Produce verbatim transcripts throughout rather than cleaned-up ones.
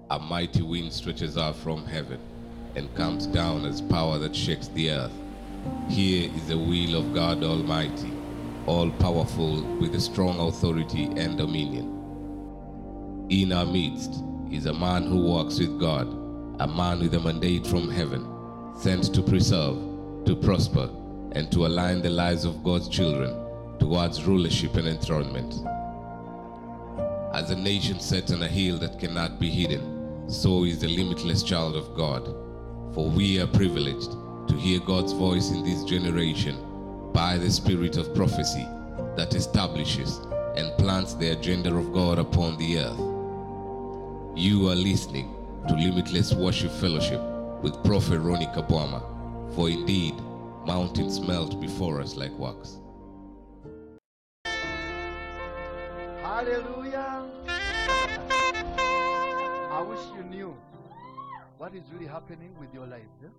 A mighty wind stretches out from heaven and comes down as power that shakes the earth. Here is the will of God Almighty, all-powerful with a strong authority and dominion. In our midst is a man who walks with God, a man with a mandate from heaven, sent to preserve, to prosper, and to align the lives of God's children towards rulership and enthronement. As a nation set on a hill that cannot be hidden, so is the limitless child of God. For we are privileged to hear God's voice in this generation by the spirit of prophecy that establishes and plants the agenda of God upon the earth. You are listening to Limitless Worship Fellowship with Prophet Ronnie Kabwama, for indeed, mountains melt before us like wax. Hallelujah. I wish you knew what is really happening with your life. Yeah?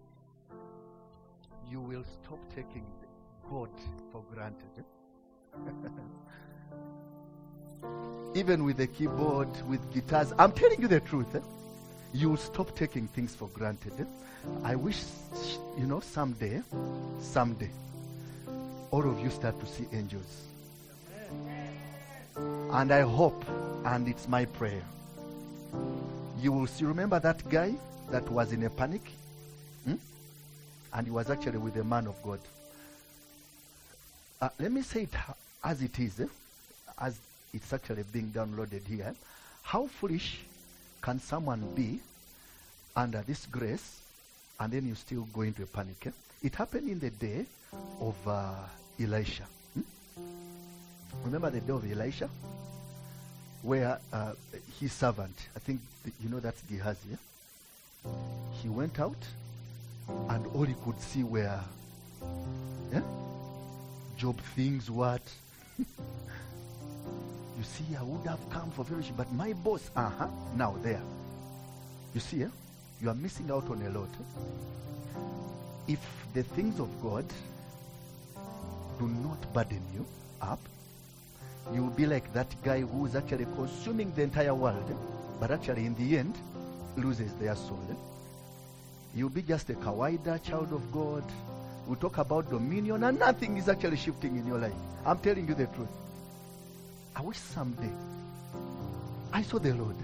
You will stop taking God for granted. Yeah? Even with the keyboard, with guitars, I'm telling you the truth. Eh? You will stop taking things for granted. Eh? I wish, you know, someday, someday, all of you start to see angels. And I hope, and it's my prayer, you will see. Remember that guy that was in a panic? Hmm? And he was actually with a man of God. Uh, let me say it as it is, eh? As it's actually being downloaded here. How foolish can someone be under this grace, and then you still go into a panic? Eh? It happened in the day of uh, Elisha. Hmm? Remember the day of Elisha? Where uh, his servant, I think, you know, that's Gehazi, yeah? He went out, and all he could see were, yeah? Job things what? You see, I would have come for fellowship, but my boss, uh-huh, now there. You see, eh? You are missing out on a lot. Eh? If the things of God do not burden you up, you will be like that guy who is actually consuming the entire world, eh? But actually in the end, loses their soul. Eh? You'll be just a kawaida child of God. We talk about dominion and nothing is actually shifting in your life. I'm telling you the truth. I wish someday I saw the Lord.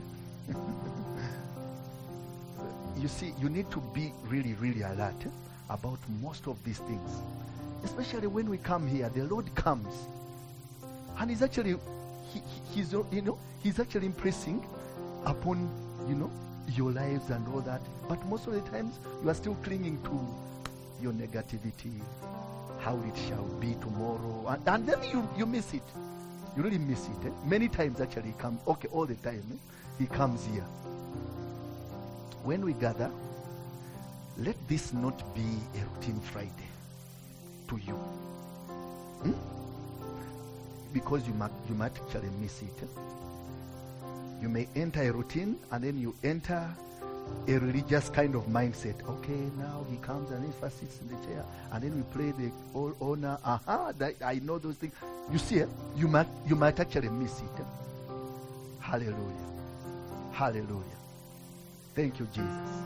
You see, you need to be really, really alert eh, about most of these things. Especially when we come here, the Lord comes. And he's actually, he, he, he's, you know, he's actually impressing upon, you know, your lives and all that. But most of the times, you are still clinging to your negativity, how it shall be tomorrow. And, and then you, you miss it. You really miss it. Eh? Many times actually he comes, okay, all the time, eh? He comes here. When we gather, let this not be a routine Friday to you. Hmm? Because you might, you might actually miss it. Eh? You may enter a routine and then you enter a religious kind of mindset. Okay, now he comes and he first sits in the chair and then we play the all honor. Aha, that, I know those things. You see, eh? you might you might actually miss it. Eh? Hallelujah. Hallelujah. Thank you, Jesus.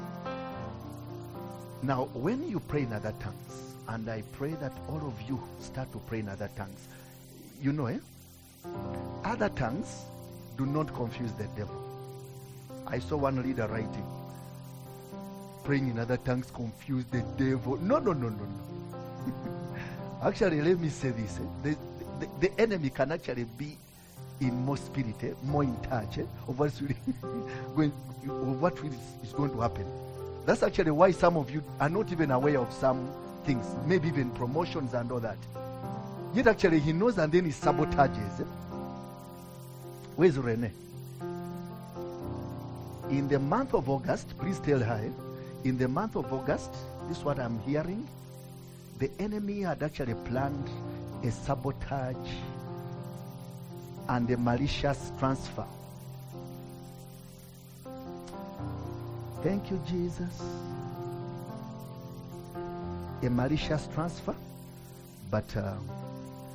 Now, when you pray in other tongues, and I pray that all of you start to pray in other tongues, you know, eh? Other tongues do not confuse the devil. I saw one leader writing, praying in other tongues confuse the devil. No, no, no, no, no. Actually, let me say this. Eh? The, the, the enemy can actually be in more spirit, eh? more in touch eh? of what's really going, of what really is going to happen. That's actually why some of you are not even aware of some things, maybe even promotions and all that. Yet actually he knows and then he sabotages. Eh? Where's Rene? In the month of August, please tell her, eh? In the month of August, this is what I'm hearing, the enemy had actually planned a sabotage and a malicious transfer. Thank you, Jesus. A malicious transfer, but uh,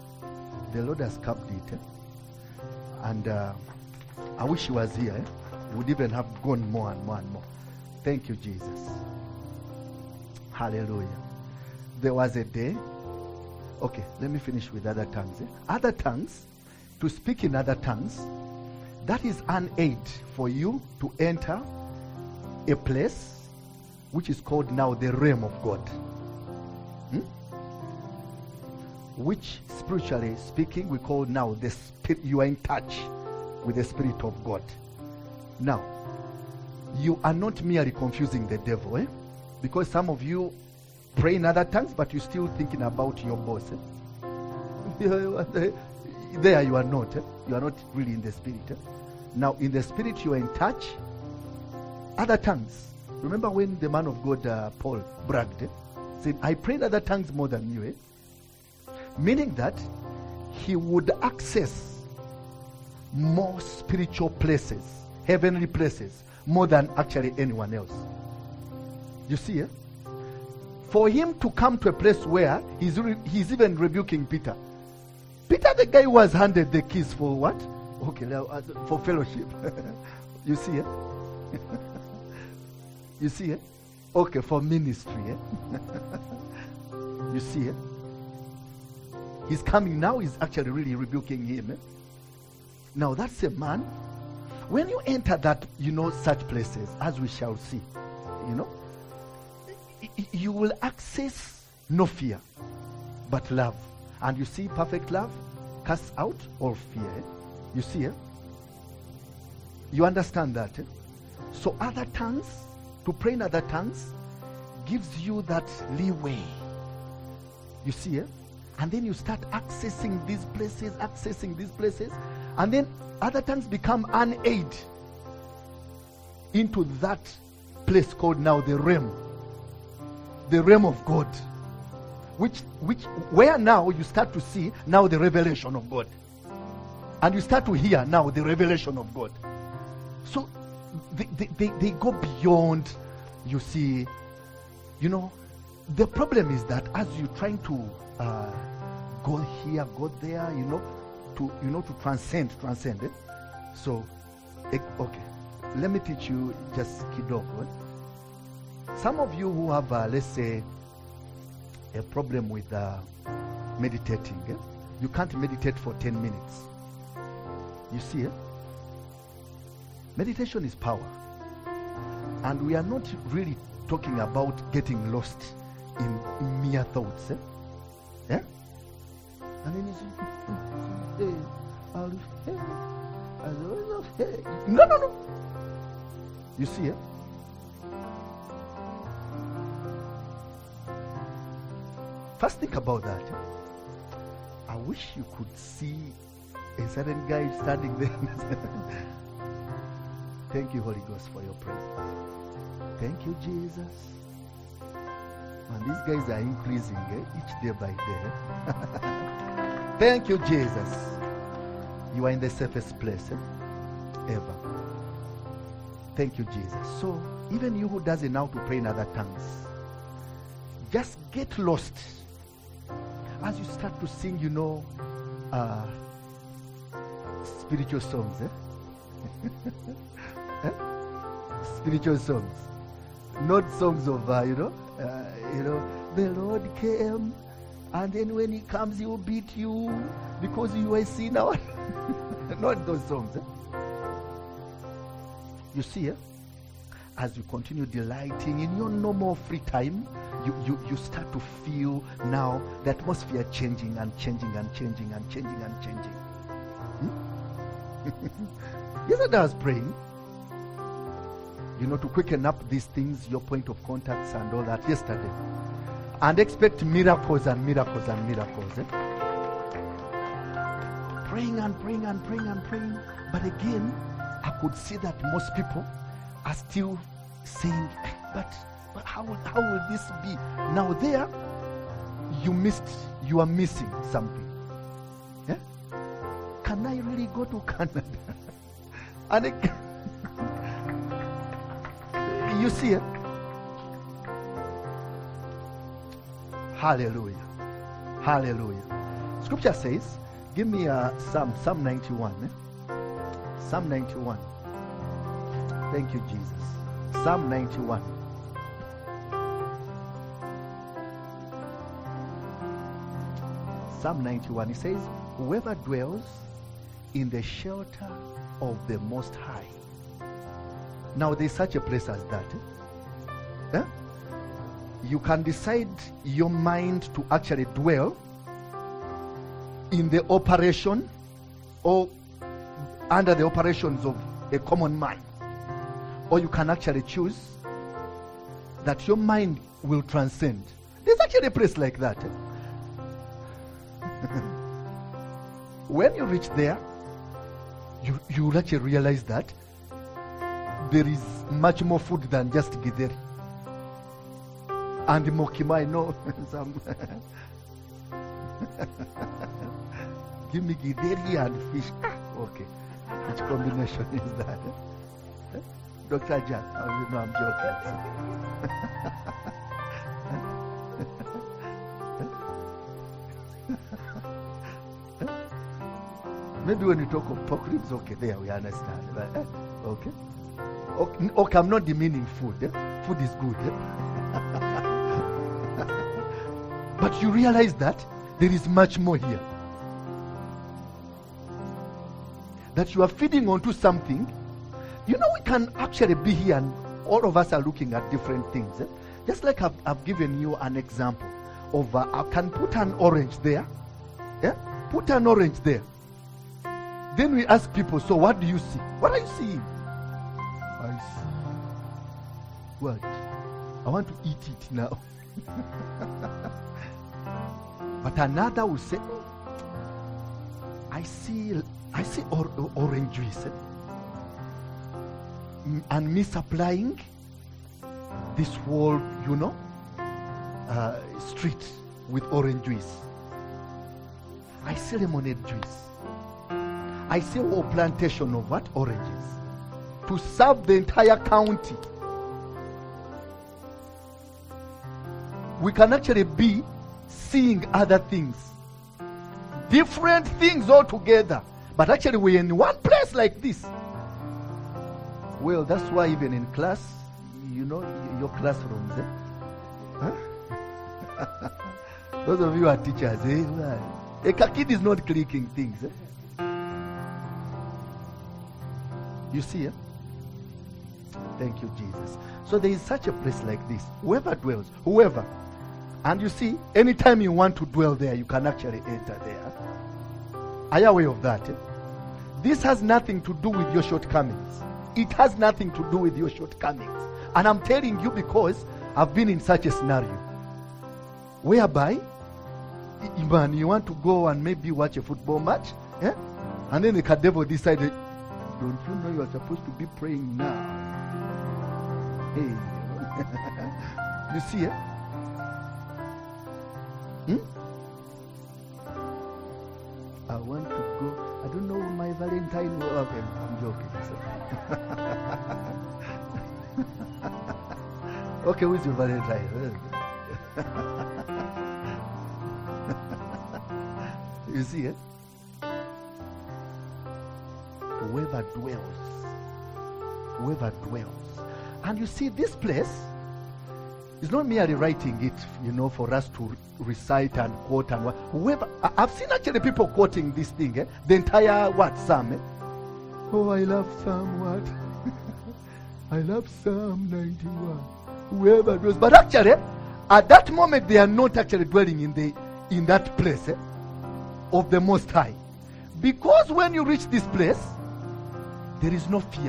the Lord has kept it. Eh? And uh, I wish he was here. Eh? would even have gone more and more and more. Thank you, Jesus. Hallelujah. There was a day. Okay, let me finish with other tongues. Eh? Other tongues, to speak in other tongues, that is an aid for you to enter a place which is called now the realm of God. Hmm? Which, spiritually speaking, we call now the spirit. You are in touch with the Spirit of God. Now, you are not merely confusing the devil, eh? Because some of you pray in other tongues, but you're still thinking about your boss. Eh? There you are not. Eh? You are not really in the Spirit. Eh? Now, in the Spirit, you are in touch. Other tongues. Remember when the man of God, uh, Paul, bragged, eh? Said, I pray in other tongues more than you. Eh? Meaning that he would access more spiritual places, heavenly places, more than actually anyone else. You see, eh? For him to come to a place where he's, re- he's even rebuking Peter. Peter, the guy who was handed the keys for what? Okay, uh, for fellowship. You see, eh? You see, eh? Okay, for ministry. Eh? You see, eh? He's coming now, he's actually really rebuking him. Eh? Now, that's a man. When you enter that, you know, such places, as we shall see, you know, you will access no fear, but love. And you see, perfect love casts out all fear. Eh? You see, eh? You understand that? Eh? So other tongues, to pray in other tongues, gives you that leeway. You see, eh? And then you start accessing these places, accessing these places, and then other tongues become an aid into that place called now the realm. The realm of God. Which, which, where now you start to see now the revelation of God. And you start to hear now the revelation of God. So they, they, they, they go beyond, you see, you know, the problem is that as you're trying to uh, go here, go there, you know, to, you know, to transcend, transcend it. So, eh, okay, let me teach you just kidogo. Eh? Some of you who have, uh, let's say, a problem with uh, meditating, eh? You can't meditate for ten minutes. You see, eh? Meditation is power. And we are not really talking about getting lost in mere thoughts. Eh? Yeah? And then you say, hey, I'll, hey, I'll, hey. No, no, no. You see, eh? First, think about that. Eh? I wish you could see a certain guy standing there. Thank you, Holy Ghost, for your presence. Thank you, Jesus. And these guys are increasing eh? each day by day. Thank you, Jesus. You are in the safest place eh? ever. Thank you, Jesus. So, even you who doesn't know how to pray in other tongues, just get lost. As you start to sing, you know, uh, spiritual songs. Eh? eh? Spiritual songs. Not songs of, uh, you know, uh, you know, the Lord came, and then when he comes, he will beat you because you are a sinner. Not those songs. Eh? You see, eh? As you continue delighting in your normal free time, you, you, you start to feel now the atmosphere changing and changing and changing and changing and changing. Hmm? Yesterday I was praying, you know, to quicken up these things, your point of contacts and all that yesterday. And expect miracles and miracles and miracles. Eh? Praying and praying and praying and praying. But again, I could see that most people are still saying, but, but how, will, how will this be? Now there, you missed, you are missing something. Yeah? Can I really go to Canada? And it, you see it? Hallelujah. Hallelujah. Scripture says, give me a Psalm, Psalm ninety-one. Eh? Psalm ninety-one. Thank you, Jesus. Psalm ninety-one. Psalm ninety-one, it says, whoever dwells in the shelter of the Most High. Now, there's such a place as that. Eh? Eh? You can decide your mind to actually dwell in the operation or under the operations of a common mind. Or you can actually choose that your mind will transcend. There's actually a place like that. Eh? When you reach there, you, you will actually realize that there is much more food than just githeri. And mokima, I know. Some give me githeri and fish. Ah, okay. Which combination is that? Eh? Doctor Jack, oh, you know I'm joking. Maybe when you talk of pork ribs, okay, there we understand. Right? Eh? Okay. okay. Okay, I'm not demeaning food. Eh? Food is good. Eh? But you realize that there is much more here. That you are feeding onto something. You know, we can actually be here and all of us are looking at different things. Eh? Just like I've, I've given you an example of, uh, I can put an orange there. Yeah? Put an orange there. Then we ask people, so what do you see? What are you seeing? I see. What? I want to eat it now. But another will say, oh, I see, I see or, or, orange juice. Eh? And me supplying this whole, you know, uh, street with orange juice. I see lemonade juice. I see a whole plantation of what? Oranges. To serve the entire county. We can actually be seeing other things. Different things altogether. But actually we're in one place like this. Well, that's why even in class, you know, your classrooms, eh? Huh? Those of you who are teachers, eh? A kid is not clicking things, eh? You see, eh? Thank you, Jesus. So there is such a place like this. Whoever dwells, whoever. And you see, anytime you want to dwell there, you can actually enter there. Are you aware of that? Eh? This has nothing to do with your shortcomings. It has nothing to do with your shortcomings. And I'm telling you because I've been in such a scenario. Whereby, man, you want to go and maybe watch a football match, eh? And then the devil decided, don't you know you are supposed to be praying now? Hey. You see, eh? Hmm? I want to go. I don't know my Valentine. Okay, I'm joking. Okay, who's your Valentine? You see, eh? Whoever dwells, whoever dwells. And you see, this place is not merely writing it, you know, for us to recite and quote and what. Whoever, I, I've seen actually people quoting this thing, eh? The entire what, Psalm, eh? Oh, I love Psalm what? I love Psalm ninety-one. Whoever dwells. But actually, at that moment, they are not actually dwelling in the in that place, eh? Of the Most High. Because when you reach this place, there is no fear.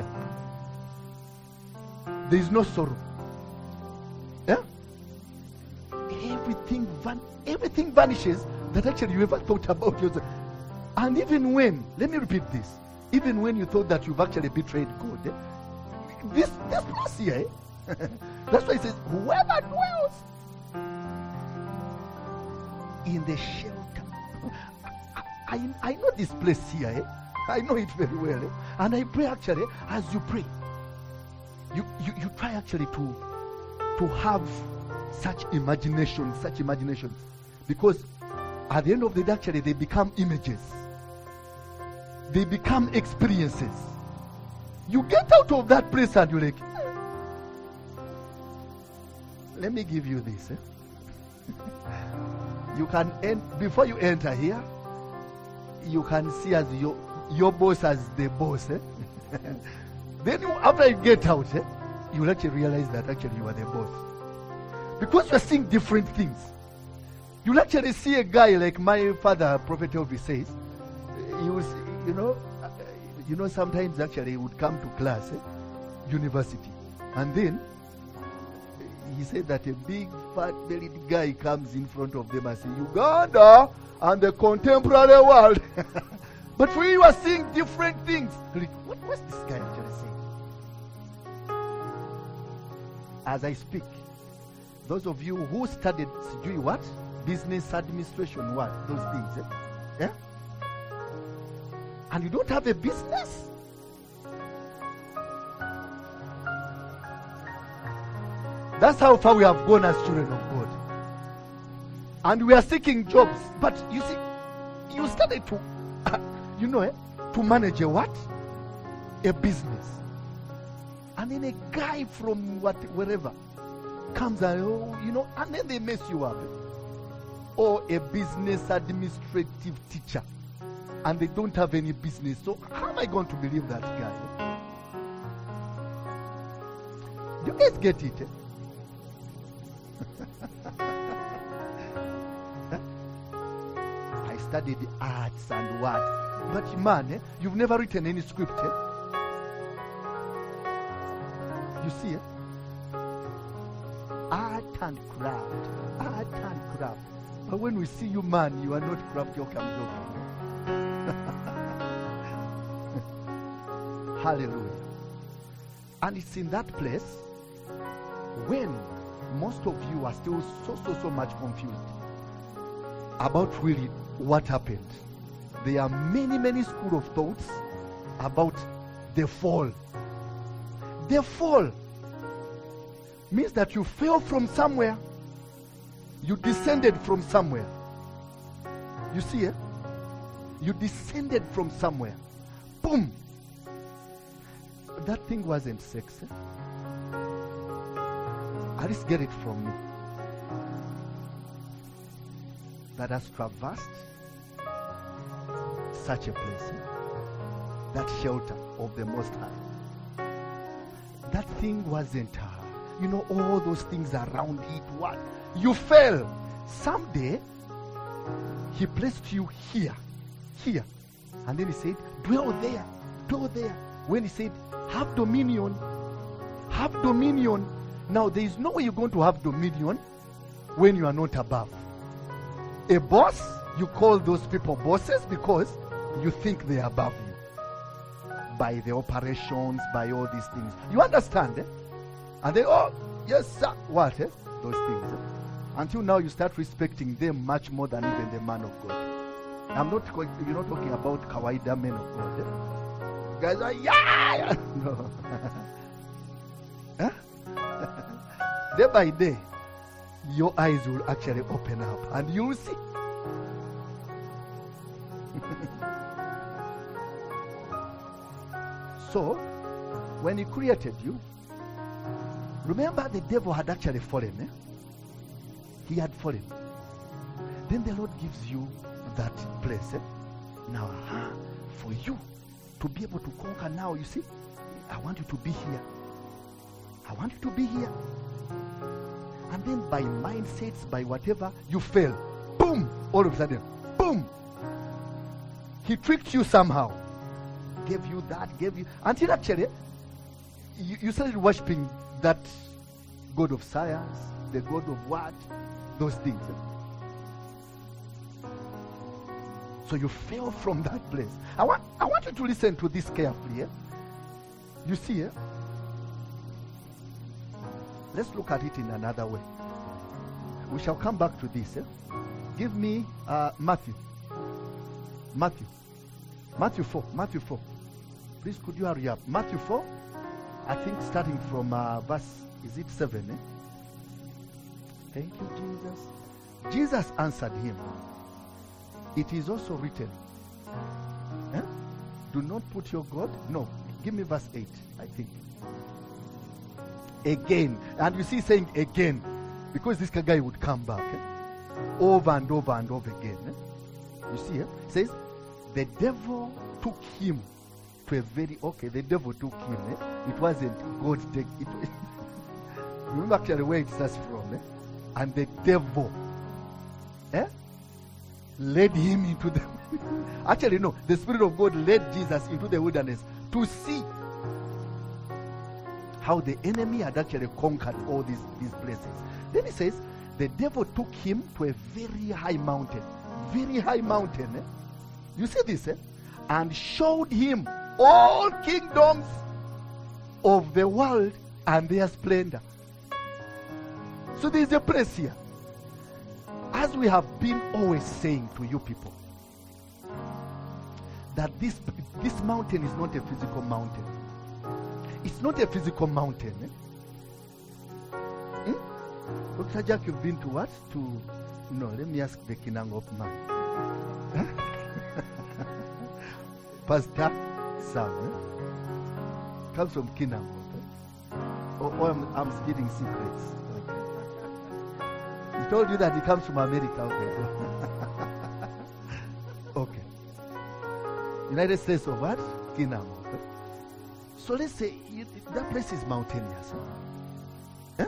There is no sorrow. Yeah? Everything van- everything vanishes that actually you ever thought about yourself. And even when, let me repeat this, even when you thought that you've actually betrayed God, eh? this this place here, eh? That's why it says, whoever dwells in the shelter. I, I, I know this place here, eh? I know it very well. Eh? And I pray actually, as you pray, you, you, you try actually to, to have such imagination, such imaginations. Because at the end of the day, actually, they become images. They become experiences. You get out of that place and you're like, let me give you this. Eh? You can end, before you enter here, you can see as your your boss as the boss. Eh? Then you, after you get out, eh, you'll actually realize that actually you are the boss. Because you're seeing different things. You'll actually see a guy like my father, Prophet Elvis says, he was, you know, uh, you know, sometimes actually he would come to class, eh, university, and then he said that a big fat bellied guy comes in front of them and says, Uganda and the contemporary world. But we are seeing different things. Like, what was this guy actually saying? As I speak, those of you who studied doing what? Business administration, what? Those things. Eh? Yeah? And you don't have a business? That's how far we have gone as children of God. And we are seeking jobs. But you see, you started to, uh, you know, eh, to manage a what? A business. And then a guy from what, wherever comes and, oh, you know, and then they mess you up. Or a business administrative teacher. And they don't have any business. So how am I going to believe that guy? You guys get it, eh? I studied arts and what, but man, eh, you've never written any script. Eh? You see, eh? Art and craft, art and craft. But when we see you, man, you are not crafty. Okay, I'm joking. Hallelujah. And it's in that place when most of you are still so, so, so much confused about really what happened. There are many, many school of thoughts about the fall. The fall means that you fell from somewhere. You descended from somewhere. You see, eh? You descended from somewhere. Boom. That thing wasn't sex. Eh? At least get it from me. That has traversed such a place. Eh? That shelter of the Most High. That thing wasn't, uh, you know, all those things around it. What? You fell. Someday, he placed you here. Here. And then he said, dwell there. Dwell there. When he said, have dominion. Have dominion. Now, there is no way you're going to have dominion when you are not above. A boss, you call those people bosses because you think they are above you. By the operations, by all these things. You understand, eh? And they, oh, yes, sir. What, eh? Those things. Eh? Until now, you start respecting them much more than even the man of God. I'm not, you're not talking about kawaida men of God. Eh? You guys are, yeah! No. Huh? Day by day, your eyes will actually open up and you will see. So, when he created you, remember the devil had actually fallen. Eh? He had fallen. Then the Lord gives you that place. Eh? Now, uh, for you to be able to conquer now, you see, I want you to be here. I want you to be here. And then by mindsets, by whatever, you fail. Boom! All of a sudden, boom! He tricked you somehow. Gave you that, gave you... Until actually, you, you started worshipping that God of science, the God of what? Those things. So you fell from that place. I want, I want you to listen to this carefully. Eh? You see, eh? Let's look at it in another way. We shall come back to this. Eh? Give me uh, Matthew. Matthew. Matthew four. Matthew four. Please, could you hurry up? Matthew four. I think starting from uh, verse, is it seven? Eh? Thank you, Jesus. Jesus answered him. It is also written. Eh? Do not put your God. No. give me verse eight, I think. Again. And you see saying again, because this guy would come back eh? over and over and over again. Eh? You see, eh? It says, the devil took him to a very, okay, the devil took him. Eh? It wasn't God take it. Remember actually where it starts from. Eh? And the devil eh? led him into the actually no, the Spirit of God led Jesus into the wilderness to see how the enemy had actually conquered all these, these places. Then he says, the devil took him to a very high mountain. Very high mountain. Eh? You see this? Eh? And showed him all kingdoms of the world and their splendor. So there is a place here. As we have been always saying to you people, that this, this mountain is not a physical mountain. It's not a physical mountain. Eh? Hmm? Doctor Jack, you've been to what? To, no, let me ask the Kinangop man. Huh? Pastor Sam, eh? Comes from Kinangop. Eh? Or, or I'm, I'm speaking secrets. Okay. He told you that he comes from America. Okay. Okay. United States of what? Kinangop. Eh? So let's say you, that place is mountainous. Eh?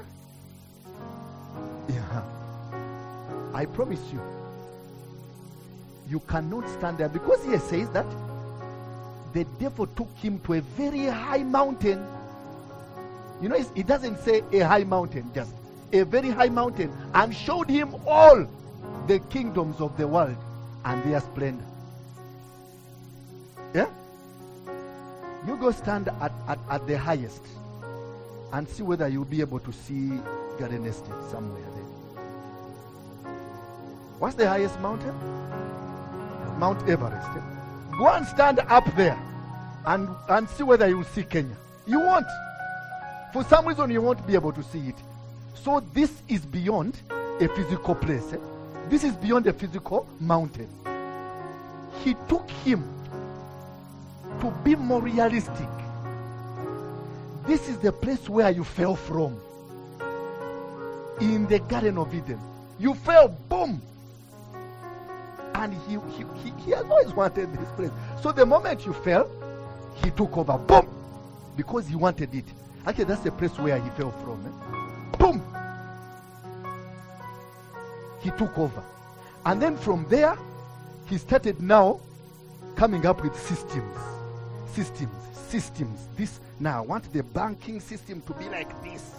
Yeah. I promise you, you cannot stand there, because he says that the devil took him to a very high mountain. You know, it doesn't say a high mountain, just a very high mountain, and showed him all the kingdoms of the world and their splendor. Yeah? You go stand at, at, at the highest and see whether you'll be able to see Garden Estate somewhere there. What's the highest mountain? Mount Everest. Eh? Go and stand up there and, and see whether you see Kenya. You won't. For some reason you won't be able to see it. So this is beyond a physical place. Eh? This is beyond a physical mountain. He took him to be more realistic. This is the place where you fell from. In the Garden of Eden. You fell, boom. And he, he, he, he has always wanted this place. So the moment you fell, he took over, boom. Because he wanted it. Actually, that's the place where he fell from. Eh? Boom. He took over. And then from there, he started now coming up with systems. Systems, systems. This now I want the banking system to be like this.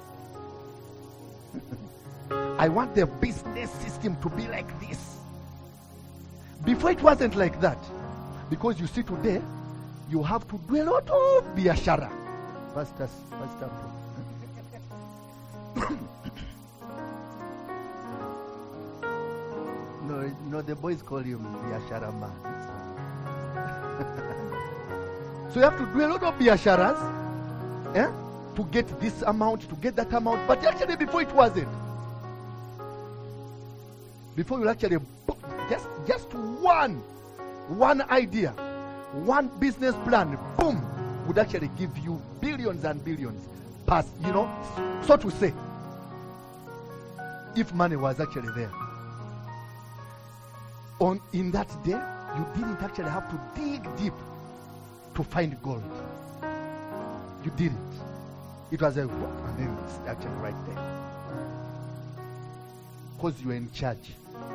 I want the business system to be like this. Before it wasn't like that. Because you see today, you have to do a lot of biashara. Pastor, Pastor. no, no, the boys call him biashara man. So you have to do a lot of biasharas, eh, to get this amount, to get that amount. But actually before it wasn't. Before you actually book just, just one, one idea, one business plan, boom, would actually give you billions and billions pass, you know, so to say, if money was actually there. On in that day, you didn't actually have to dig deep to find gold. You did it. It was a walk, and then it's actually right there. Because you were in charge.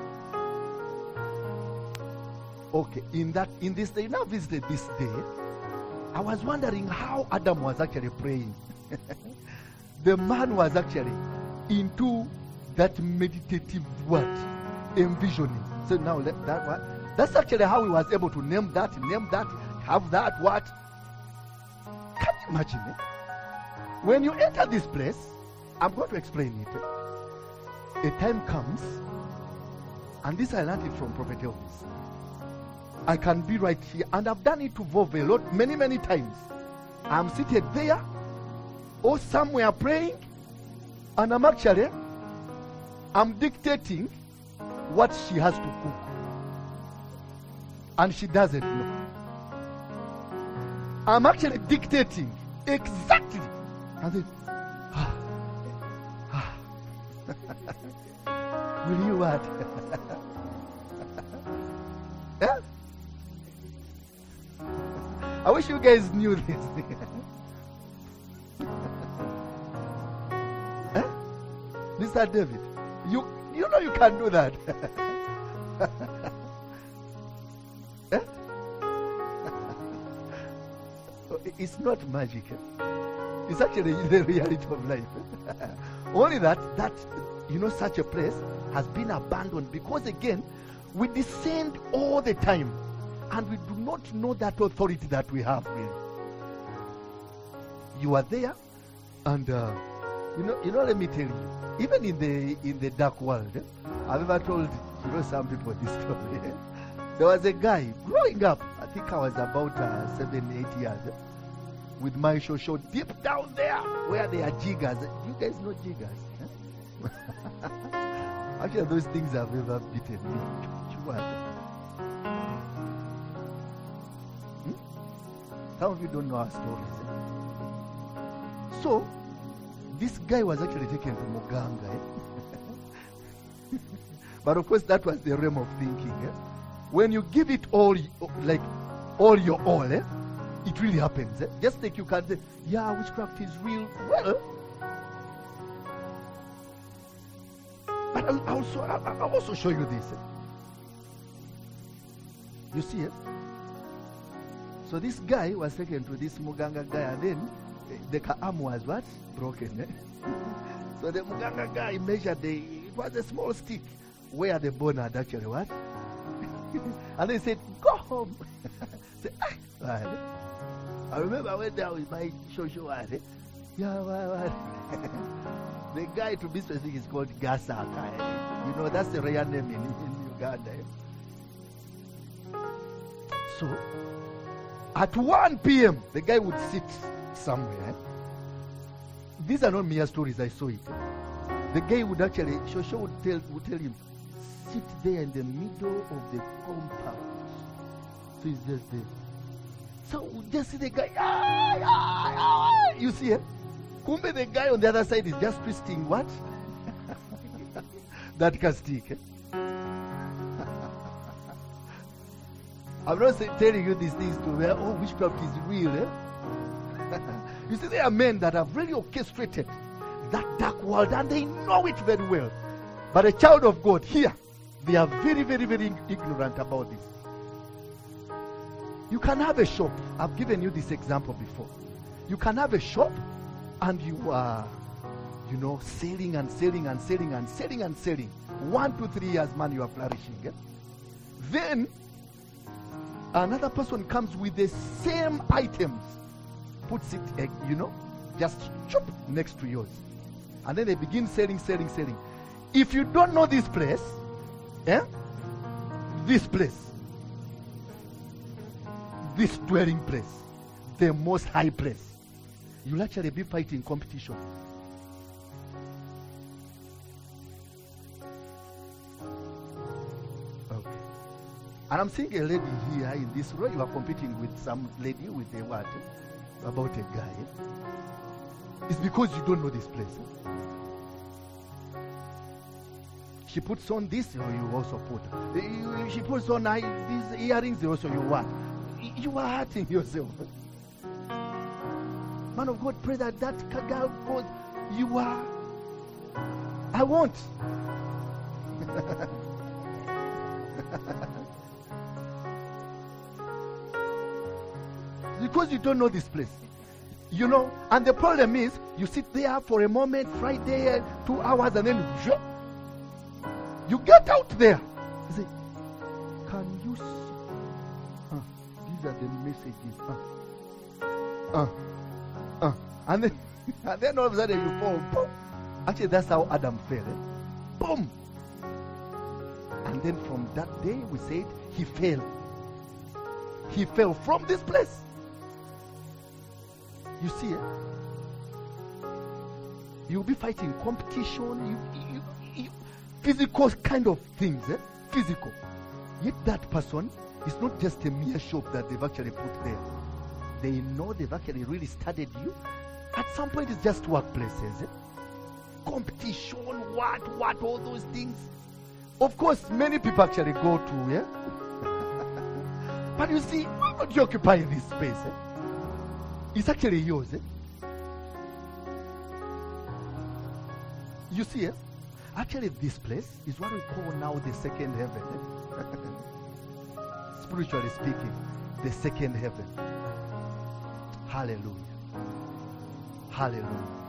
Okay, in that in this day, now visited this day, I was wondering how Adam was actually praying. The man was actually into that meditative word, envisioning. So now let that what? That's actually how he was able to name that, name that, have that, what? Can you imagine it? When you enter this place, I'm going to explain it. A time comes, and this I learned it from Prophet Elvis. I can be right here, and I've done it to Vove a lot, many, many times. I'm seated there, or somewhere praying, and I'm actually, I'm dictating what she has to cook. And she doesn't know. I'm actually dictating exactly. And then, ah, ah. Will you what? Yeah? I wish you guys knew this. Eh? Mister David, you you know you can do that. Eh? It's not magic. It's actually the reality of life. Only that that you know such a place has been abandoned because again we descend all the time and we do not know that authority that we have really. You are there and uh, you know you know let me tell you, even in the in the dark world, eh, I've ever told you know some people this story. Eh? There was a guy growing up, I think I was about uh, seven, eight years, eh, with my shosho deep down there where there are jiggers. You guys know jiggers? Eh? Actually, those things have ever beaten me. Hmm? Some of you don't know our stories. Eh? So, this guy was actually taken to Muganga. Eh? But of course, that was the realm of thinking. Eh? When you give it all, like all your all, eh? It really happens. Eh? Just like you can say, yeah, witchcraft is real. Well, but I'll also, I'll, I'll also show you this. Eh? You see it? Eh? So this guy was taken to this Muganga guy, and then eh, the arm was what? Broken. Eh? So the Muganga guy measured the, it was a small stick where the bone had actually what? And they said, go home. Say, ah, I remember I went down with my shosho. Yeah, well, the guy, to be specific, is called Gasaka. You know, that's the real name in, in Uganda. So, at one p.m., the guy would sit somewhere. These are not mere stories, I saw it. The guy would actually, Shosho would tell, would tell him, sit there in the middle of the compound. So he's just there. So just see the guy. Ah, ah, ah, you see it? Kumbe the guy on the other side is just twisting what? That can stick. Eh? I'm not say, telling you these things to where, oh, witchcraft is real. Eh? You see, there are men that have really orchestrated that dark world and they know it very well. But a child of God here, they are very, very, very ignorant about this. You can have a shop. I've given you this example before. You can have a shop and you are, you know, selling and selling and selling and selling and selling. One, two, three years, man, you are flourishing. Eh? Then, another person comes with the same items, puts it, uh, you know, just chop next to yours. And then they begin selling, selling, selling. If you don't know this place, eh? This place, this dwelling place, the most high place, you'll actually be fighting competition. Okay. And I'm seeing a lady here in this row. You are competing with some lady with a what? About a guy. It's because you don't know this place. She puts on this, or you also put. She puts on these earrings, also you what? You are hurting yourself. Man of God, pray that that girl goes. You are. I won't. Because you don't know this place. You know, and the problem is, you sit there for a moment, Friday, two hours, and then you get out there. You say, can you see? Uh, these are the messages. Uh, uh, uh. And, then, and then all of a sudden you fall. Boom. Actually, that's how Adam fell. Eh? Boom. And then from that day, we said, he fell. He fell from this place. You see, eh? You'll be fighting competition, you, you, you, physical kind of things, eh? Physical. Yet that person is not just a mere shop that they've actually put there. they know they've actually really studied you. At some point, it's just workplaces. Eh? Competition, what, what, all those things. Of course, many people actually go to, yeah? But you see, why not you occupy this space? Eh? It's actually yours. Eh? You see, eh? Actually, this place is what we call now the second heaven. Eh? Spiritually speaking, the second heaven. Hallelujah. Hallelujah.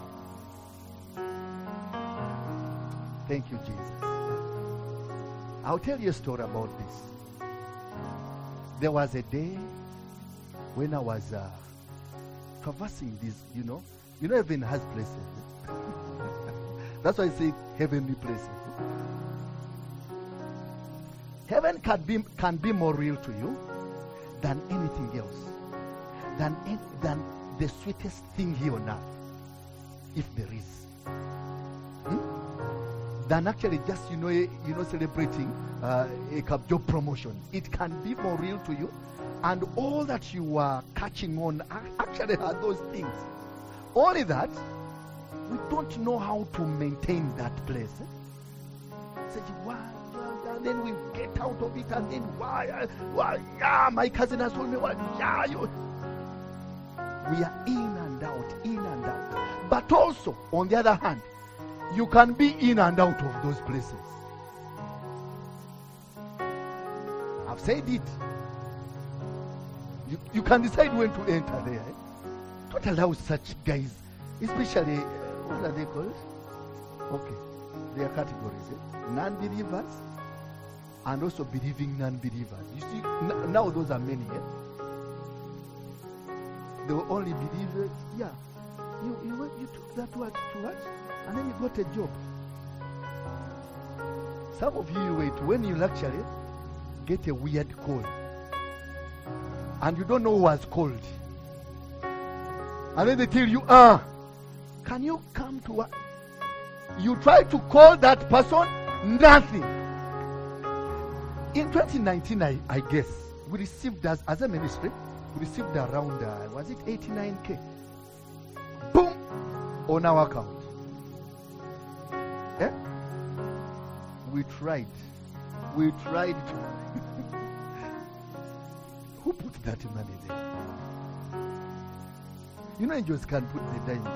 Thank you, Jesus. I'll tell you a story about this. There was a day when I was uh, traversing this, you know. You know, heaven has places. That's why I say heavenly places. Heaven can be, can be more real to you than anything else. Than, than the sweetest thing here on earth. If there is. Hmm? Than actually just, you know, you know, celebrating uh, a job promotion. It can be more real to you. And all that you are catching on actually are those things. Only that, we don't know how to maintain that place. Eh? Say, why? And then we get out of it, and then why? Why? Yeah, my cousin has told me what? Yeah, you. We are in and out, in and out. But also, on the other hand, you can be in and out of those places. I've said it. You, you can decide when to enter there. Eh? Don't allow such guys, especially, what are they called? Okay, they are categories. Eh? Non-believers and also believing non-believers. You see, n- now those are many. Eh? They will only believe it. Yeah. You, you, you took that word to what? And then you got a job. Some of you, you wait when you actually get a weird call. And you don't know who has called. And then they tell you, ah, can you come to what? You try to call that person, nothing. In twenty nineteen, I, I guess, we received as, as a ministry, we received around, uh, was it eighty-nine K? Boom! On our account. Eh? We tried. We tried to. Who put that money there? You know, angels can put the dime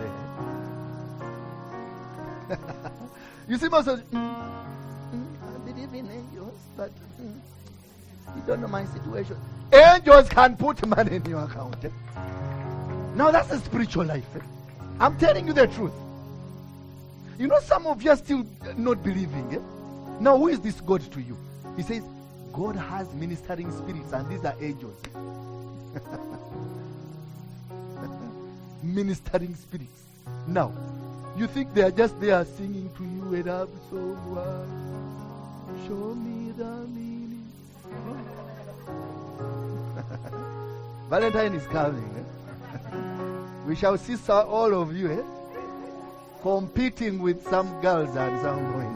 there. You see, most of mm, mm, I believe in angels, but mm, you don't know my situation. Angels can put money in your account. Eh? Now that's a spiritual life. Eh? I'm telling you the truth. You know, some of you are still not believing. Eh? Now, who is this God to you? He says, God has ministering spirits, and these are angels. Ministering spirits. Now, you think they are just there singing to you and I'm so wise. Show me the meaning. Valentine is coming. Eh? We shall see all of you eh? competing with some girls and some boys.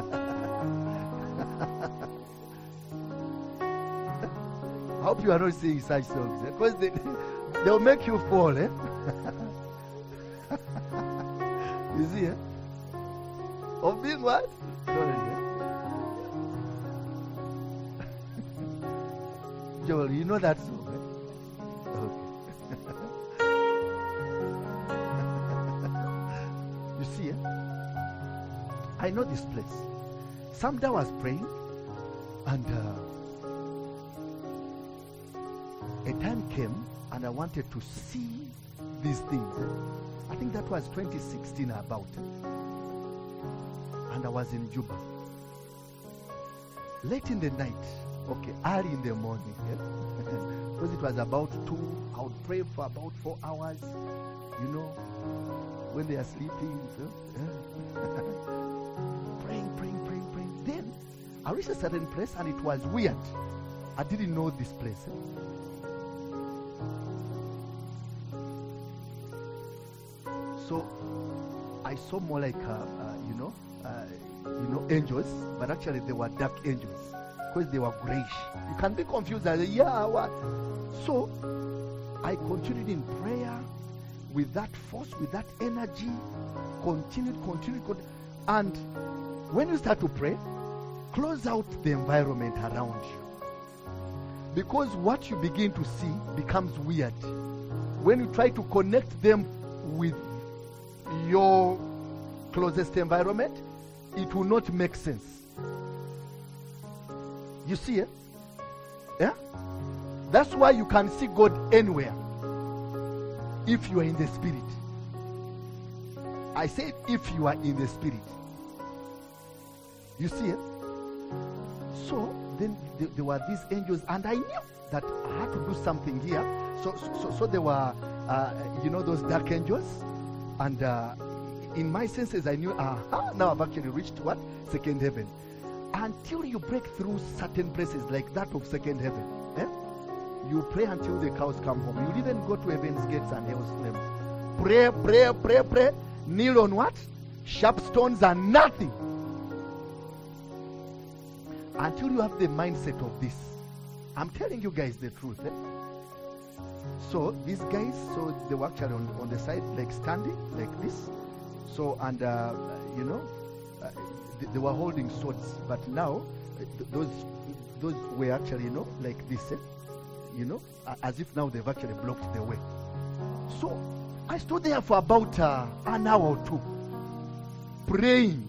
I hope you are not singing such songs, because eh? they, they'll make you fall. Eh? You see, eh? Of being what? Sorry, eh? Joel, you know that song, eh? Okay. You see, eh? I know this place. Someday I was praying, and uh, a time came and I wanted to see these things. I think that was twenty sixteen about. And I was in Juba. Late in the night, okay, early in the morning, yeah? Because it was about two, I would pray for about four hours, you know, when they are sleeping. So, yeah. praying, praying, praying, praying. Then I reached a certain place and it was weird. I didn't know this place. Eh? So I saw more like, uh, uh, you know, uh, you know, angels, but actually they were dark angels because they were grayish. You can be confused as, yeah, what? So I continued in prayer with that force, with that energy. Continued, continued, continued. And when you start to pray, close out the environment around you. Because what you begin to see becomes weird. When you try to connect them with your closest environment, it will not make sense. You see it? Yeah? That's why you can see God anywhere if you are in the spirit. I said if you are in the spirit. You see it? So then th- there were these angels, and I knew that I had to do something here. So so, so there were, uh, you know, those dark angels, and uh, in my senses I knew, aha, now I've actually reached what? Second heaven. Until you break through certain places like that of second heaven, eh? You pray until the cows come home. You even go to heaven's gates and hell's flame. Pray, pray, pray, pray. Kneel on what? Sharp stones and nothing. Until you have the mindset of this. I'm telling you guys the truth. Eh? So these guys, so they were actually on, on the side, like standing, like this. So, and, uh, you know, uh, they, they were holding swords. But now, uh, th- those those were actually, you know, like this. Eh? You know, uh, as if now they've actually blocked the way. So, I stood there for about uh, an hour or two, praying,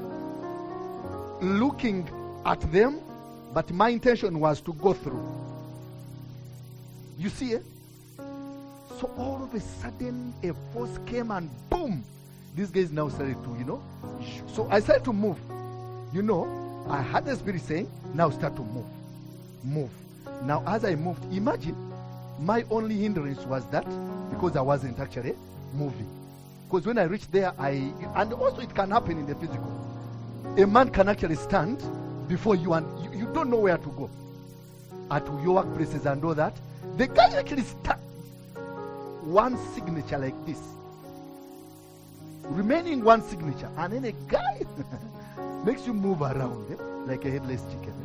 looking at them, but my intention was to go through. You see it? So all of a sudden, a force came and boom! These guys now started to, you know. So I started to move. You know, I had the Spirit saying, now start to move. Move. Now as I moved, imagine, my only hindrance was that because I wasn't actually moving. Because when I reached there, I, and also it can happen in the physical. A man can actually stand before you and you, you don't know where to go. At your workplaces and all that, the guy actually stand one signature like this. Remaining one signature, and then a guy makes you move around eh? like a headless chicken.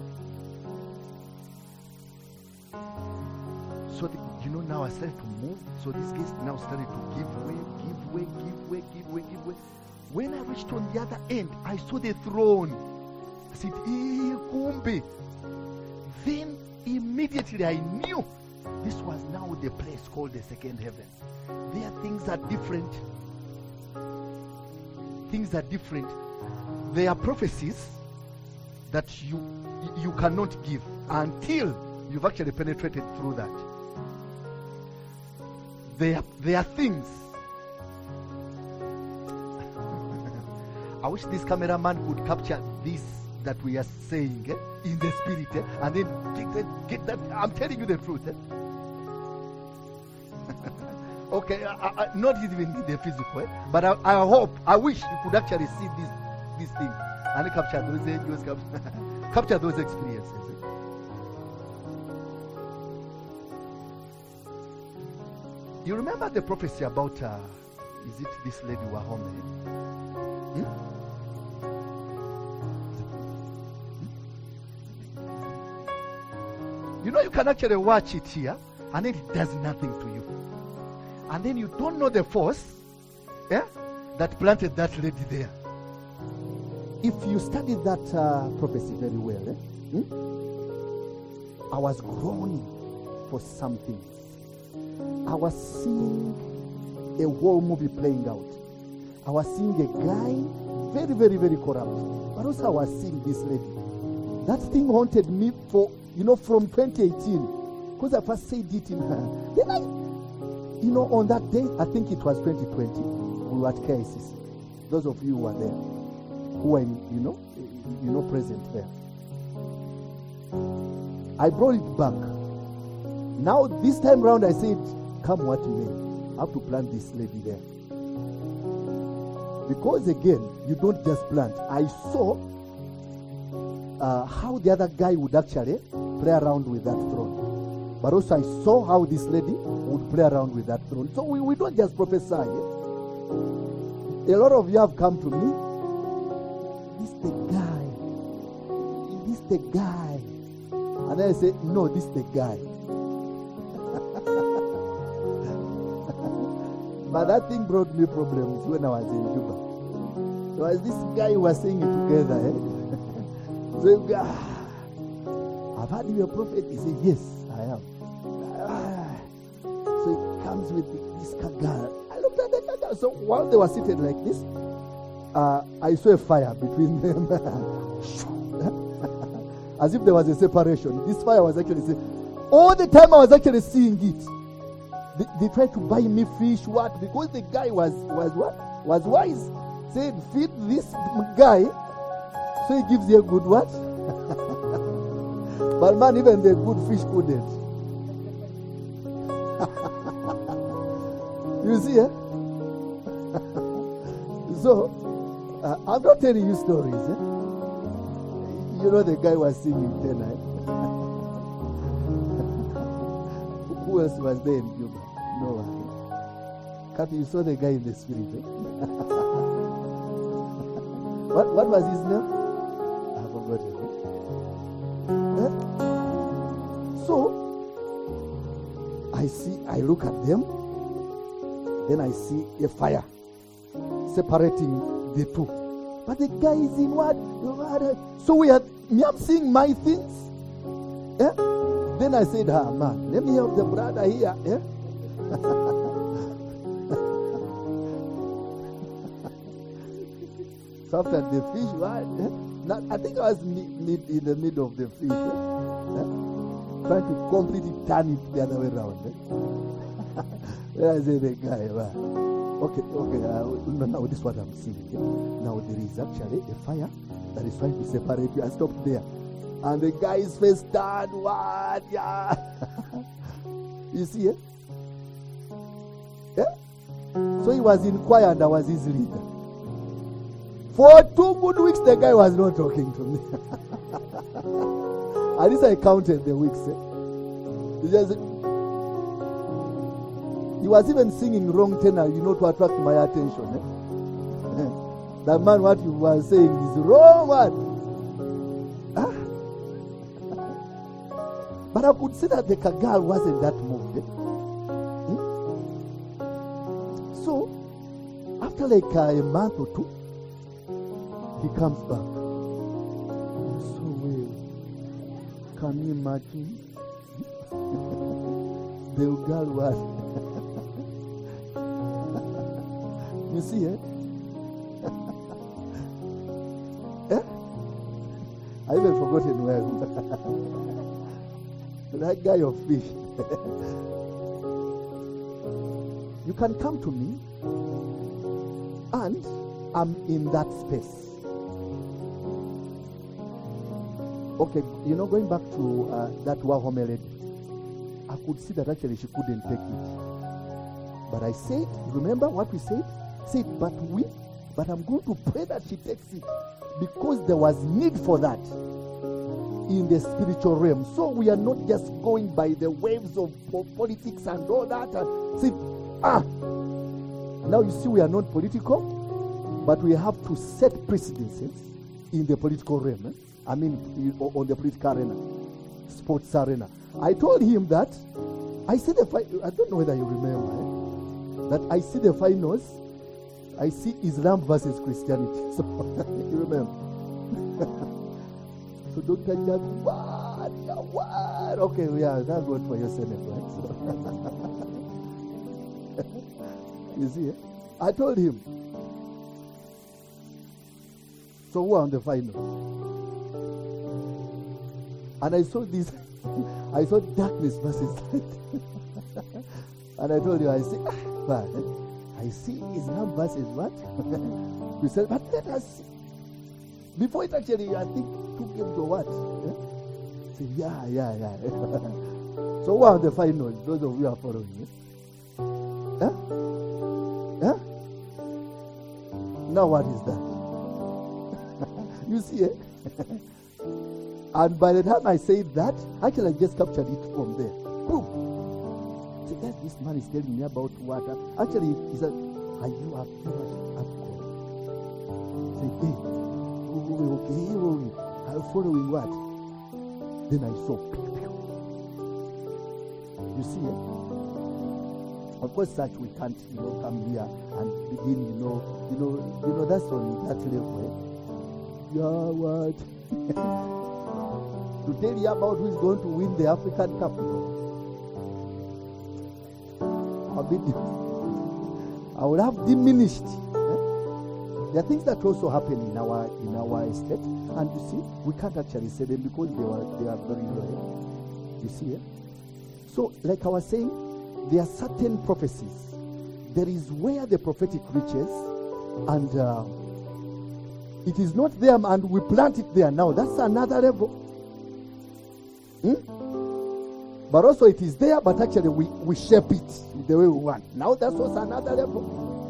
So, the, you know, now I started to move. So these guys now started to give way, give way, give way, give way, give way. When I reached on the other end, I saw the throne. I said, "Eh, kumbe." Then immediately I knew this was now the place called the second heaven. There things are different. Things are different. There are prophecies that you you cannot give until you've actually penetrated through that. There, there are things. I wish this cameraman could capture this that we are saying eh, in the spirit eh, and then get that, get that. I'm telling you the truth. Eh? Okay, I, I, not even in the physical, eh? But I, I hope, I wish you could actually see this this thing and capture those angels, capture those experiences. Eh? You remember the prophecy about, uh, is it this lady Wahome? Hmm? Hmm? You know, you can actually watch it here, and then it does nothing to you. And then you don't know the force yeah, that planted that lady there. If you study that uh, prophecy very well, eh? hmm? I was groaning for something. I was seeing a whole movie playing out. I was seeing a guy very, very, very corrupt. But also I was seeing this lady. That thing haunted me for, you know, from twenty eighteen. Because I first said it in her. Then I, you know, on that day, I think it was twenty twenty, we were at K I C C. Those of you who were there, who were, you know, you know, present there. I brought it back. Now, this time round, I said, come what may, I have to plant this lady there. Because again, you don't just plant. I saw uh, how the other guy would actually play around with that throne. But also I saw how this lady would play around with that throne. So we, we don't just prophesy. Eh? A lot of you have come to me. This the guy. This the guy. And then I say, no, this the guy. But that thing brought me problems when I was in Juba. There was this guy who was singing together. Eh? So, ah, I've heard you a prophet. He said, yes, I am. Ah. So he comes with this girl. I looked at the girl. So while they were seated like this, uh, I saw a fire between them. As if there was a separation. This fire was actually saying, all the time I was actually seeing it. They, they tried to buy me fish, what? Because the guy was was what? Was wise. Said, feed this guy, so he gives you a good what? But man, even the good fish couldn't. You see, eh? So, uh, I'm not telling you stories, eh? You know the guy was singing tonight. Who else was there in Juba? No one. Kathy, you saw the guy in the spirit. Eh? what what was his name? I forgot it. Eh? So I see, I look at them, then I see a fire separating the two. But the guy is in what? So we are, me, I'm seeing my things. Eh? Then I said, ah, man, let me help the brother here. Eh? So after the fish, right? Eh? Now, I think I was mid, mid, in the middle of the fish. Eh? Eh? Trying to completely turn it the other way around. Eh? Then I said, the guy, right? Okay, okay, uh, now this is what I'm seeing. Eh? Now there is actually a fire that is trying to separate you. I stopped there. And the guy's face turned, what? Yeah. You see, eh? Yeah? So he was in choir and I was his leader. For two good weeks, the guy was not talking to me. At least I counted the weeks. Eh? He, just, he was even singing wrong tenor, you know, to attract my attention. Eh? That man, what you were saying is wrong, what? Huh? But I could see that the girl wasn't that moved. Eh? Hmm? So, after like uh, a month or two, he comes back. So well. Can you imagine? The girl was. You see, eh? Eh? I even forgotten where. That guy of fish. You can come to me, and I'm in that space. Okay, you know, going back to uh, that Wahome lady, I could see that actually she couldn't take it. But I said, remember what we said? Said, but we, but I'm going to pray that she takes it, because there was need for that in the spiritual realm. So we are not just going by the waves of, of politics and all that. And see, ah, now you see we are not political, but we have to set precedences in the political realm. Eh? I mean, on the political arena, sports arena. I told him that, I see the, fi- I don't know whether you remember, eh? That I see the finals, I see Islam versus Christianity. So, you remember? So Doctor Jack, what? What? Okay, yeah, that's what for your Senate, right? So you see, eh? I told him. So who are on the final? And I saw this, I saw darkness versus light. And I told you, I see, ah, I see Islam versus what? We said, but let us see. Before it actually, I think, took him to what? Yeah? Say, yeah, yeah, yeah. So what are the finals? Those of you are following me. Huh? Huh? Now what is that? You see, eh? And by the time I said that, actually I just captured it from there. Boom. So yes, this man is telling me about water. Actually, he said, are you up to alcohol? Say, hey, okay, okay, I'm following what? Then I saw, pew, pew. You see it? Of course, such we can't, you know, come here and begin, you know, you know, you know, that's on that level. Eh? Yeah, what? To tell you about who is going to win the African Cup, you know. I'll be, I would have diminished. Eh? There are things that also happen in our in our estate, and you see, we can't actually say them because they are they are very loyal. You see, eh? So, like I was saying, there are certain prophecies. There is where the prophetic reaches, and uh, it is not there, and we plant it there. Now, that's another level. Hmm? But also, it is there, but actually, we, we shape it the way we want. Now, that's also another level.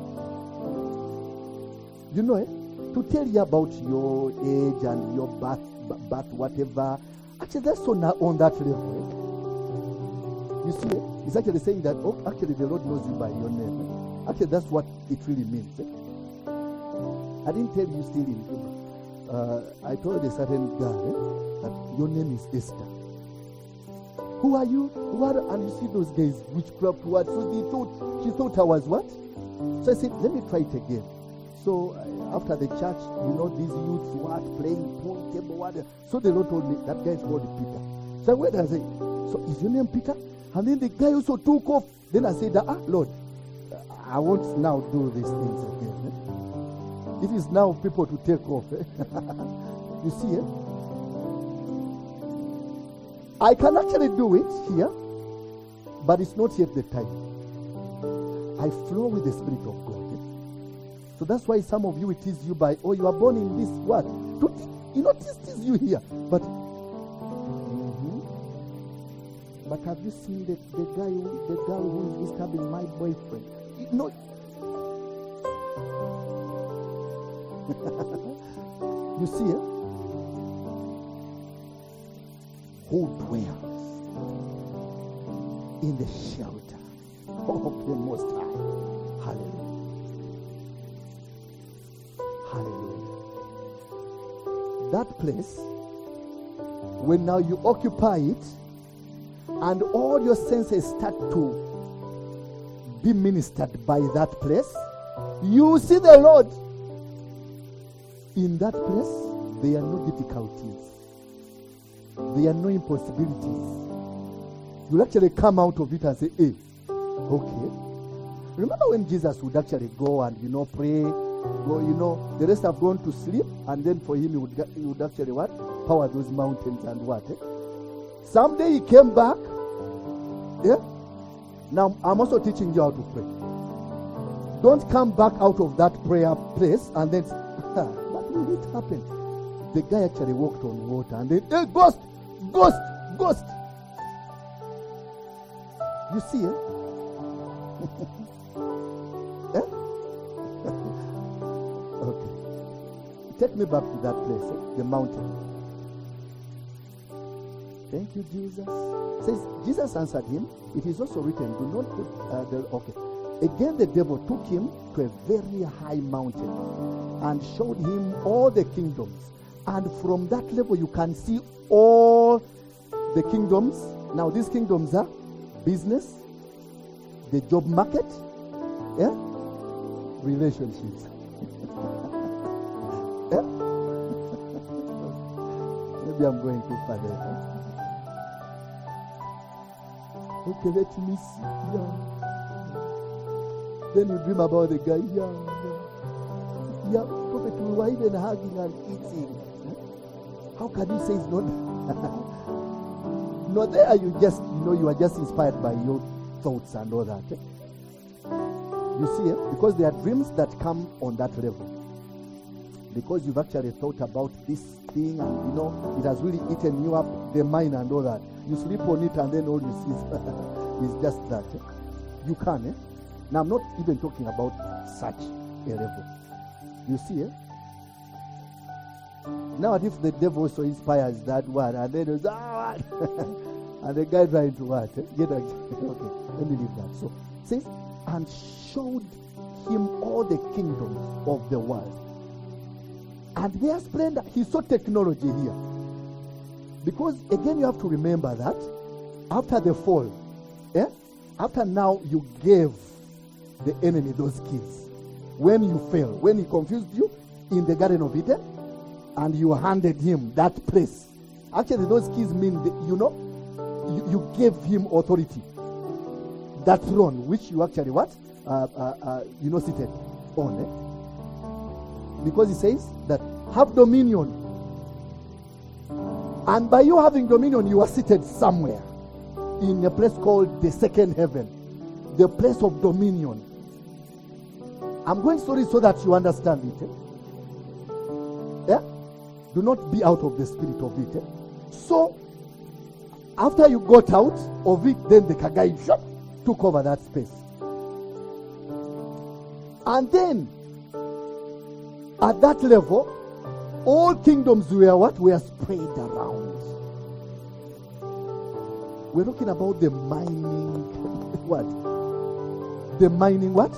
You know, eh? To tell you about your age and your birth, birth whatever, actually, that's on, on that level. Eh? You see, eh? It's actually saying that, oh, actually, the Lord knows you by your name. Eh? Actually, that's what it really means. Eh? I didn't tell you still in Cuba. Uh, I told a certain girl eh, that your name is Esther. Who are you? Who are, and you see those guys, witchcraft words. So they thought, she thought I was what? So I said, let me try it again. So uh, after the church, you know, these youths what playing pool table, what? So the Lord told me that guy is called Peter. So I went and I said, so is your name Peter? And then the guy also took off. Then I said, ah, Lord, I won't now do these things again. Eh? It is now people to take off. Eh? You see, eh? I can actually do it here, but it's not yet the time. I flow with the Spirit of God. Eh? So that's why some of you, it is you by, oh, you are born in this, what? You know, this is you here. But mm-hmm. But have you seen the, the guy, who, the girl who is disturbing my boyfriend? You know, you see, eh? Who dwells in the shelter of the Most High. Hallelujah. Hallelujah. That place, when now you occupy it, and all your senses start to be ministered by that place, you see the Lord. In that place, there are no difficulties. There are no impossibilities. You'll actually come out of it and say, hey, okay. Remember when Jesus would actually go and, you know, pray, go, you know, the rest have gone to sleep, and then for him, he would, he would actually what? Power those mountains and what? Eh? Someday he came back. Yeah? Now, I'm also teaching you how to pray. Don't come back out of that prayer place and then, what will it happen? The guy actually walked on water and then, hey, ghost, ghost, ghost. You see, eh? eh? Okay. Take me back to that place, eh? The mountain. Thank you, Jesus. Says, Jesus answered him, it is also written, do not put, uh, the, okay. Again, the devil took him to a very high mountain and showed him all the kingdoms. And from that level, you can see all the kingdoms. Now, these kingdoms are business, the job market, yeah, relationships. Yeah? Maybe I'm going too far there. Huh? Okay, let me see. Yeah. Then you dream about the guy. Yeah, yeah. Yeah, prophet, we were even hugging and eating. How can you say it's not? No, there you just, you know, you are just inspired by your thoughts and all that. Eh? You see, eh? Because there are dreams that come on that level. Because you've actually thought about this thing and, you know, it has really eaten you up, the mind and all that. You sleep on it and then all you see is, is just that. Eh? You can, eh? Now, I'm not even talking about such a level. You see, eh? Now, if the devil also inspires that one, and then it's, ah, and the guy trying to what? Eh? Get okay, let me leave that. So, it says, and showed him all the kingdoms of the world. And their splendor, he saw technology here. Because, again, you have to remember that after the fall, eh, After now you gave the enemy those keys. When you fail, when he confused you in the Garden of Eden, and you handed him that place. Actually, those keys mean, that, you know, you, you gave him authority. That throne, which you actually what? Uh, uh, uh, you know, seated on. Eh? Because he says that have dominion. And by you having dominion, you are seated somewhere in a place called the second heaven, the place of dominion. I'm going slowly so that you understand it. Eh? Yeah? Do not be out of the spirit of it. Eh? So, after you got out of it, then the Kagai shop took over that space. And then, at that level, all kingdoms were what? Were spread around. We're talking about the mining, what? The mining what?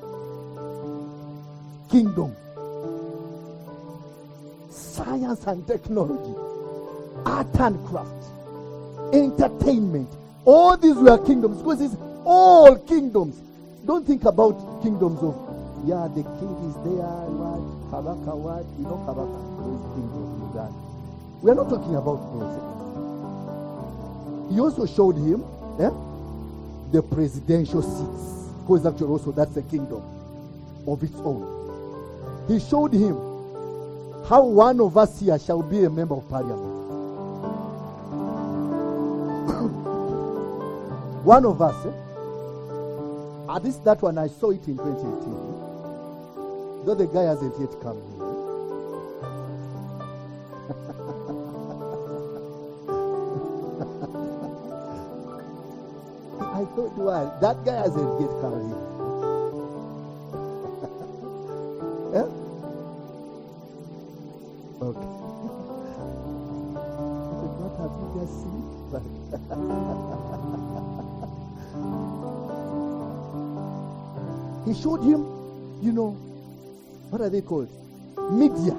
Kingdom. Science and technology. Art and craft. Entertainment. All these were kingdoms. Because it's all kingdoms. Don't think about kingdoms of, yeah, the king is there, what? Kabaka, what? You know Kabaka. Those kingdoms. That. We are not talking about those. He also showed him eh, the presidential seats. Because actually also that's a kingdom of its own. He showed him how one of us here shall be a member of parliament. One of us, eh? At least that one, I saw it in twenty eighteen. Though the guy hasn't yet come here. I thought, well, that guy hasn't yet come here. Eh? Okay. What have you just seen? He showed him, you know, what are they called? Media.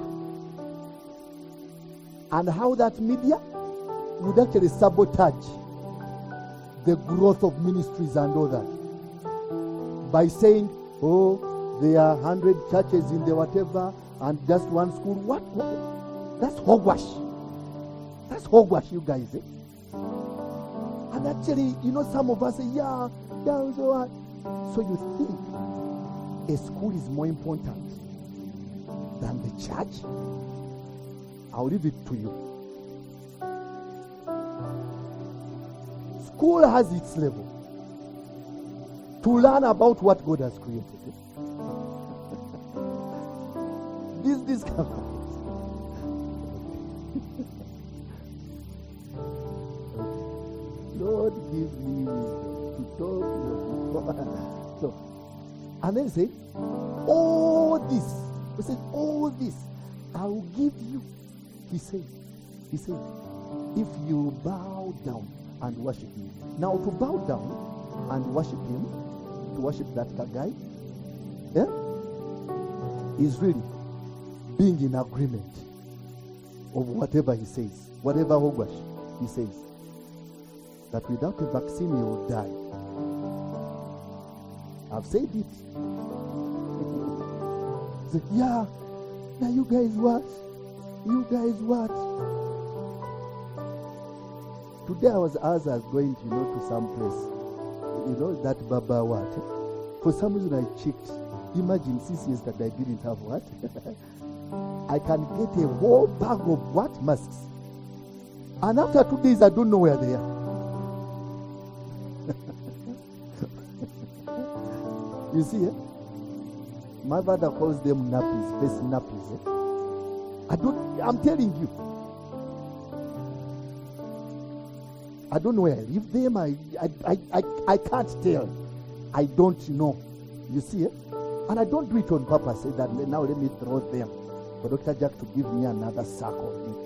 And how that media would actually sabotage the growth of ministries and all that. By saying, oh, there are one hundred churches in the whatever, and just one school. What? what? That's hogwash. That's hogwash, you guys. Eh? And actually, you know, some of us say, yeah, yeah, so what? So you think a school is more important than the church? I'll leave it to you. School has its level to learn about what God has created. This discovery. Lord, give me to talk. So, and then he said, all this. He said, all this I will give you. He said, he said, if you bow down and worship him. Now to bow down and worship him, to worship that guy, yeah, is really being in agreement of whatever he says, whatever Hogwash he says, that without a vaccine you will die. I've said it. Say, yeah, now you guys what? You guys what? Today I was as I was going to, you know, to some place, you know, that Baba what? For some reason I checked. Imagine six years that I didn't have what? I can get a whole bag of what? Masks. And after two days, I don't know where they are. You see, eh? My father calls them nappies, face nappies. Eh? I don't, I'm telling you. I don't know where I leave them. I, I, I, I, I can't tell. I don't know. You see, eh? And I don't do it on purpose. Say that now let me throw them for Doctor Jack to give me another sack of it.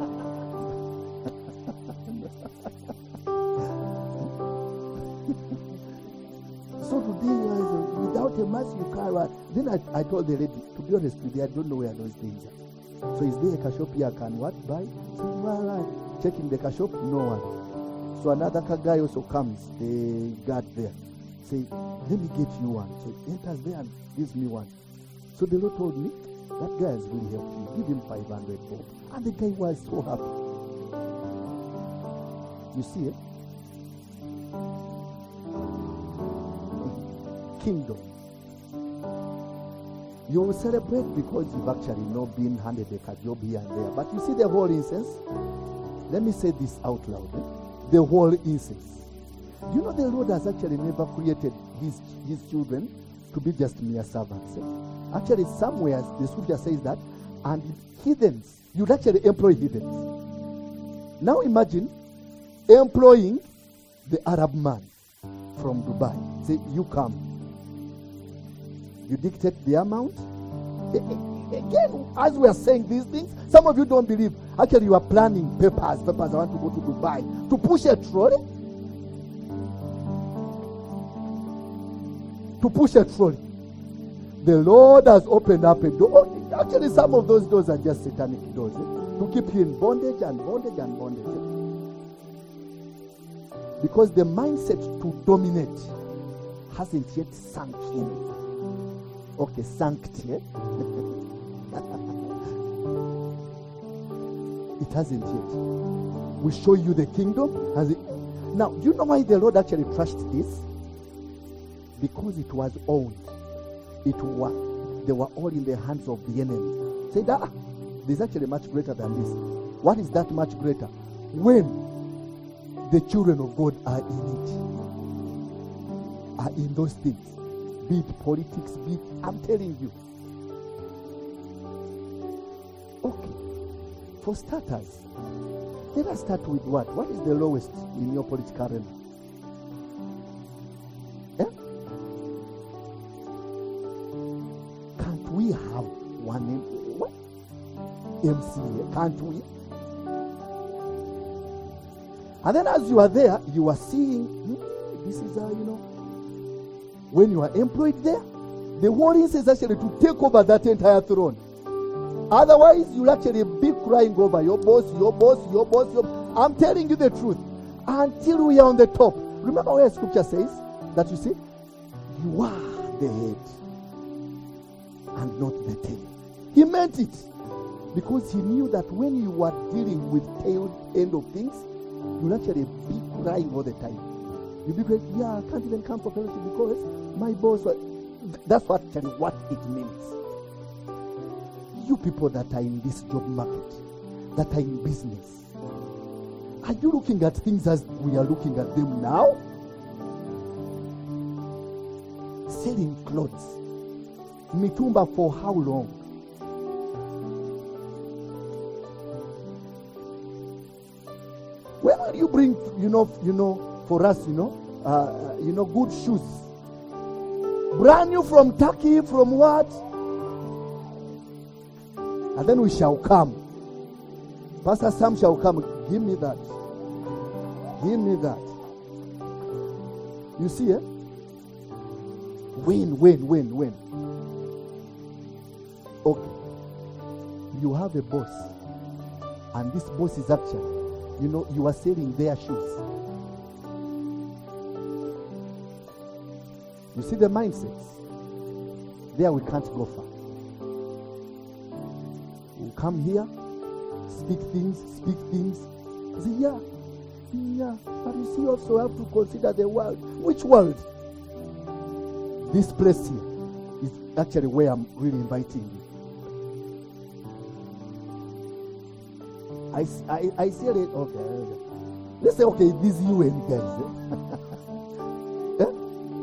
So today, uh, without a mask, you can't. Then I, I told the lady, to be honest with you, I don't know where those things are. So is there a shop here I can what buy? So, well, uh, checking the shop, no one. So another guy also comes, the guard there. Say, let me get you one. So he enters there and gives me one. So the Lord told me, that guy has really helped me. Give him five hundred bob. And the guy was so happy. You see it? Kingdom. You will celebrate because you've actually not been handed a job here and there. But you see the whole incense? Let me say this out loud. Eh? The whole incense. Do you know the Lord has actually never created his, his children to be just mere servants? Eh? Actually, somewhere the scripture says that, and heathens, you'd actually employ heathens. Now imagine employing the Arab man from Dubai. Say, you come. You dictate the amount. Again, as we are saying these things, some of you don't believe. Actually, you are planning papers. Papers, I want to go to Dubai. To push a trolley. To push a trolley. The Lord has opened up a door. Actually, some of those doors are just satanic doors. Eh? To keep you in bondage and bondage and bondage. Eh? Because the mindset to dominate hasn't yet sunk in. Okay, sanctity. Eh? It hasn't yet. We show you the kingdom. As it, now, do you know why the Lord actually trushed this? Because it was owned. It was, they were all in the hands of the enemy. Say that, ah, there's actually much greater than this. What is that much greater? When the children of God are in it, are in those things. Be it politics, be it, I'm telling you. Okay. For starters, let us start with what? What is the lowest in your political arena? Eh? Can't we have one M- what? M C A? Can't we? And then as you are there, you are seeing, hmm, this is, uh, you know, when you are employed there, the warning says actually to take over that entire throne. Otherwise, you'll actually be crying over your boss, your boss, your boss, your boss. I'm telling you the truth. Until we are on the top. Remember where scripture says that you see, you are the head and not the tail. He meant it. Because he knew that when you are dealing with tail end of things, you'll actually be crying all the time. You'll be like, yeah, I can't even come for fellowship because my boss was... That's what actually what it means. You people that are in this job market, that are in business, are you looking at things as we are looking at them now? Selling clothes. Mitumba for how long? When will you bring, you know, you know, for us, you know, uh, you know, good shoes? Brand new from Turkey, from what? And then we shall come. Pastor Sam shall come. Give me that. Give me that. You see, eh? Win, win, win, win. Okay. You have a boss. And this boss is actually, you know, you are selling their shoes. You see the mindsets? There we can't go far. We come here, speak things, speak things. Say, yeah, yeah. But you see, also have to consider the world. Which world? This place here is actually where I'm really inviting you. I, I, I see it. Okay, okay. Let's say, okay, these U N guys. Eh? Eh?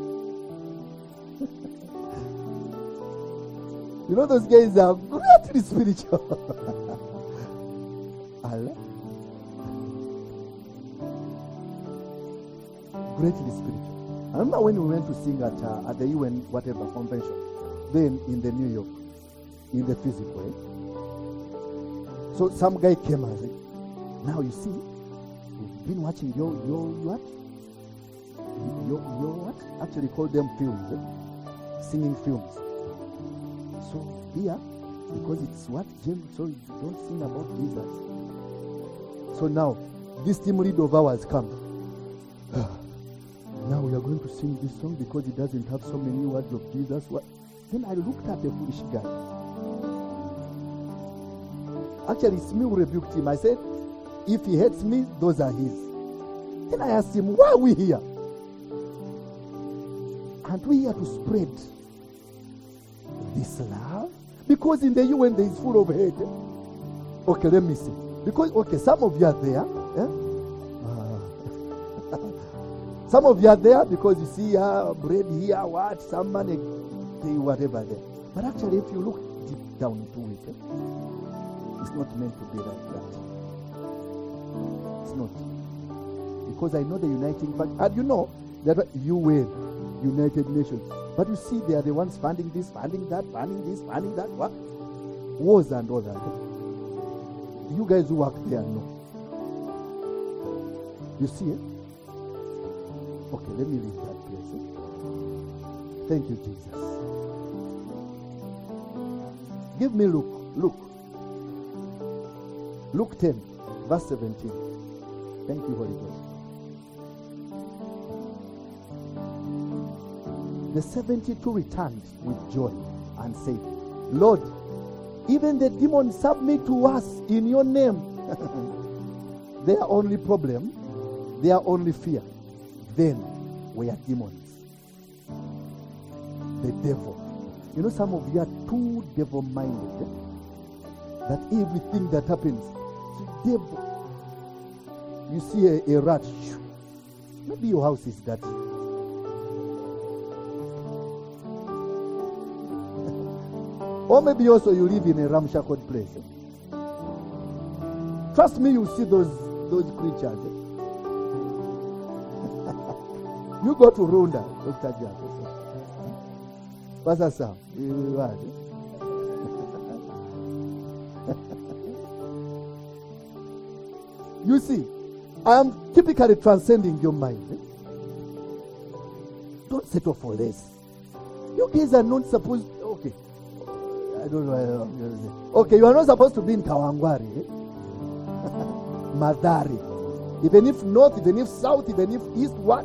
You know, those guys are greatly spiritual. Allah. Greatly spiritual. I remember when we went to sing at uh, at the U N whatever convention, then in the New York, in the physical way. So some guy came and said, now you see, we've been watching your, your what? Your, your what? Actually call them films, eh? Singing films. So here, because it's what? James, so you don't sing about Jesus. So now, this team lead of ours come. Now we are going to sing this song because it doesn't have so many words of Jesus. What? Then I looked at the foolish guy. Actually, it's me who rebuked him. I said, if he hates me, those are his. Then I asked him, why are we here? Aren't we here to spread this love? Because in the U N there is full of hate. Okay, let me see. Because, okay, some of you are there. Eh? Uh, some of you are there because you see uh, bread here, what, some money, whatever there. But actually, if you look deep down into it, eh, it's not meant to be like that. It's not. Because I know the uniting fact. And you know that U N, United Nations. But you see, they are the ones funding this, funding that, funding this, funding that. What? Wars and all that. You guys who work there know. You see it? Okay, let me read that place. Eh? Thank you, Jesus. Give me Luke. Luke. Luke ten, verse seventeen. Thank you, Holy Ghost. The seventy-two returned with joy and said, Lord, even the demons submit to us in your name. Their only problem, their only fear, then were demons. The devil. You know, some of you are too devil-minded. Eh? That everything that happens, the devil. You see a, a rat, maybe your house is dirty. Or maybe also you live in a ramshackle place. Eh? Trust me, you see those those creatures. Eh? You go to Runda, Doctor Jack. What's that sound? You, what? You see, I am typically transcending your mind. Eh? Don't settle for less. You guys are not supposed. Okay. I don't know what I'm going to say. Okay, you are not supposed to be in Kawangwari. Eh? Madari. Even if north, even if south, even if east, what?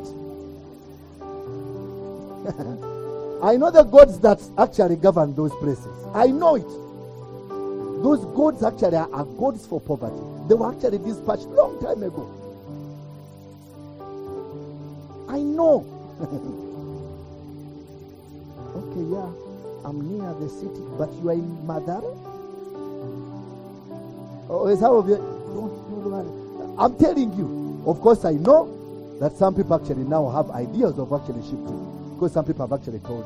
I know the gods that actually govern those places. I know it. Those gods actually are, are gods for poverty. They were actually dispatched long time ago. I know. Okay, yeah. I'm near the city, but you are in Madara? Oh, some of you, don't, don't I'm telling you, of course I know that some people actually now have ideas of actually shifting, because some people have actually told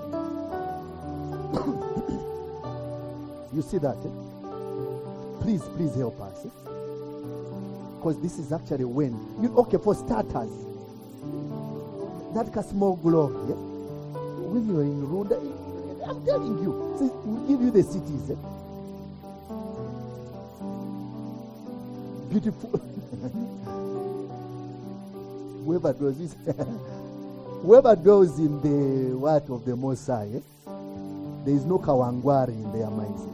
you. You see that? Eh? Please, please help us. Eh? Because this is actually when, you, okay, for starters, that small glory, eh? When you're in Runda, I'm telling you, see, we'll give you the cities. Eh? Beautiful. Whoever dwells this, whoever dwells in the what of the Most High, eh? There is no Kawangwari in their mindset.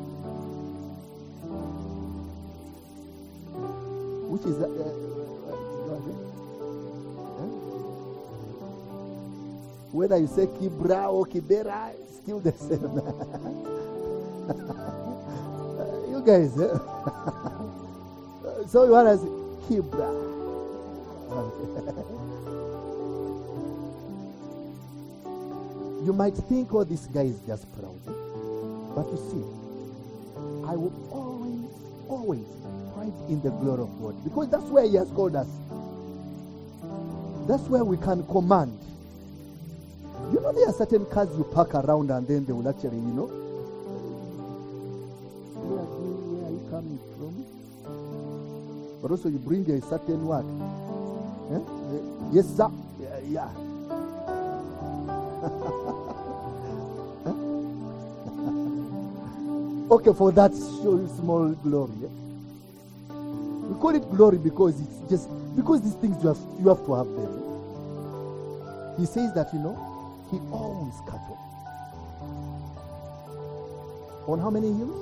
Which is uh, uh, uh, whether you say Kibra or Kibera, it's still the same. You guys, eh? So you want to say Kibra. You might think, oh, this guy is just proud. Eh? But you see, I will always, always pride in the glory of God. Because that's where He has called us. That's where we can command. You know, there are certain cars you park around and then they will actually, you know, where are you, where are you coming from? But also you bring a certain what? Eh? Yes, sir. Yeah. yeah. Okay, for that show small glory. Eh? We call it glory because it's just because these things you have you have to have them. Eh? He says that, you know, He owns cattle. On how many hills?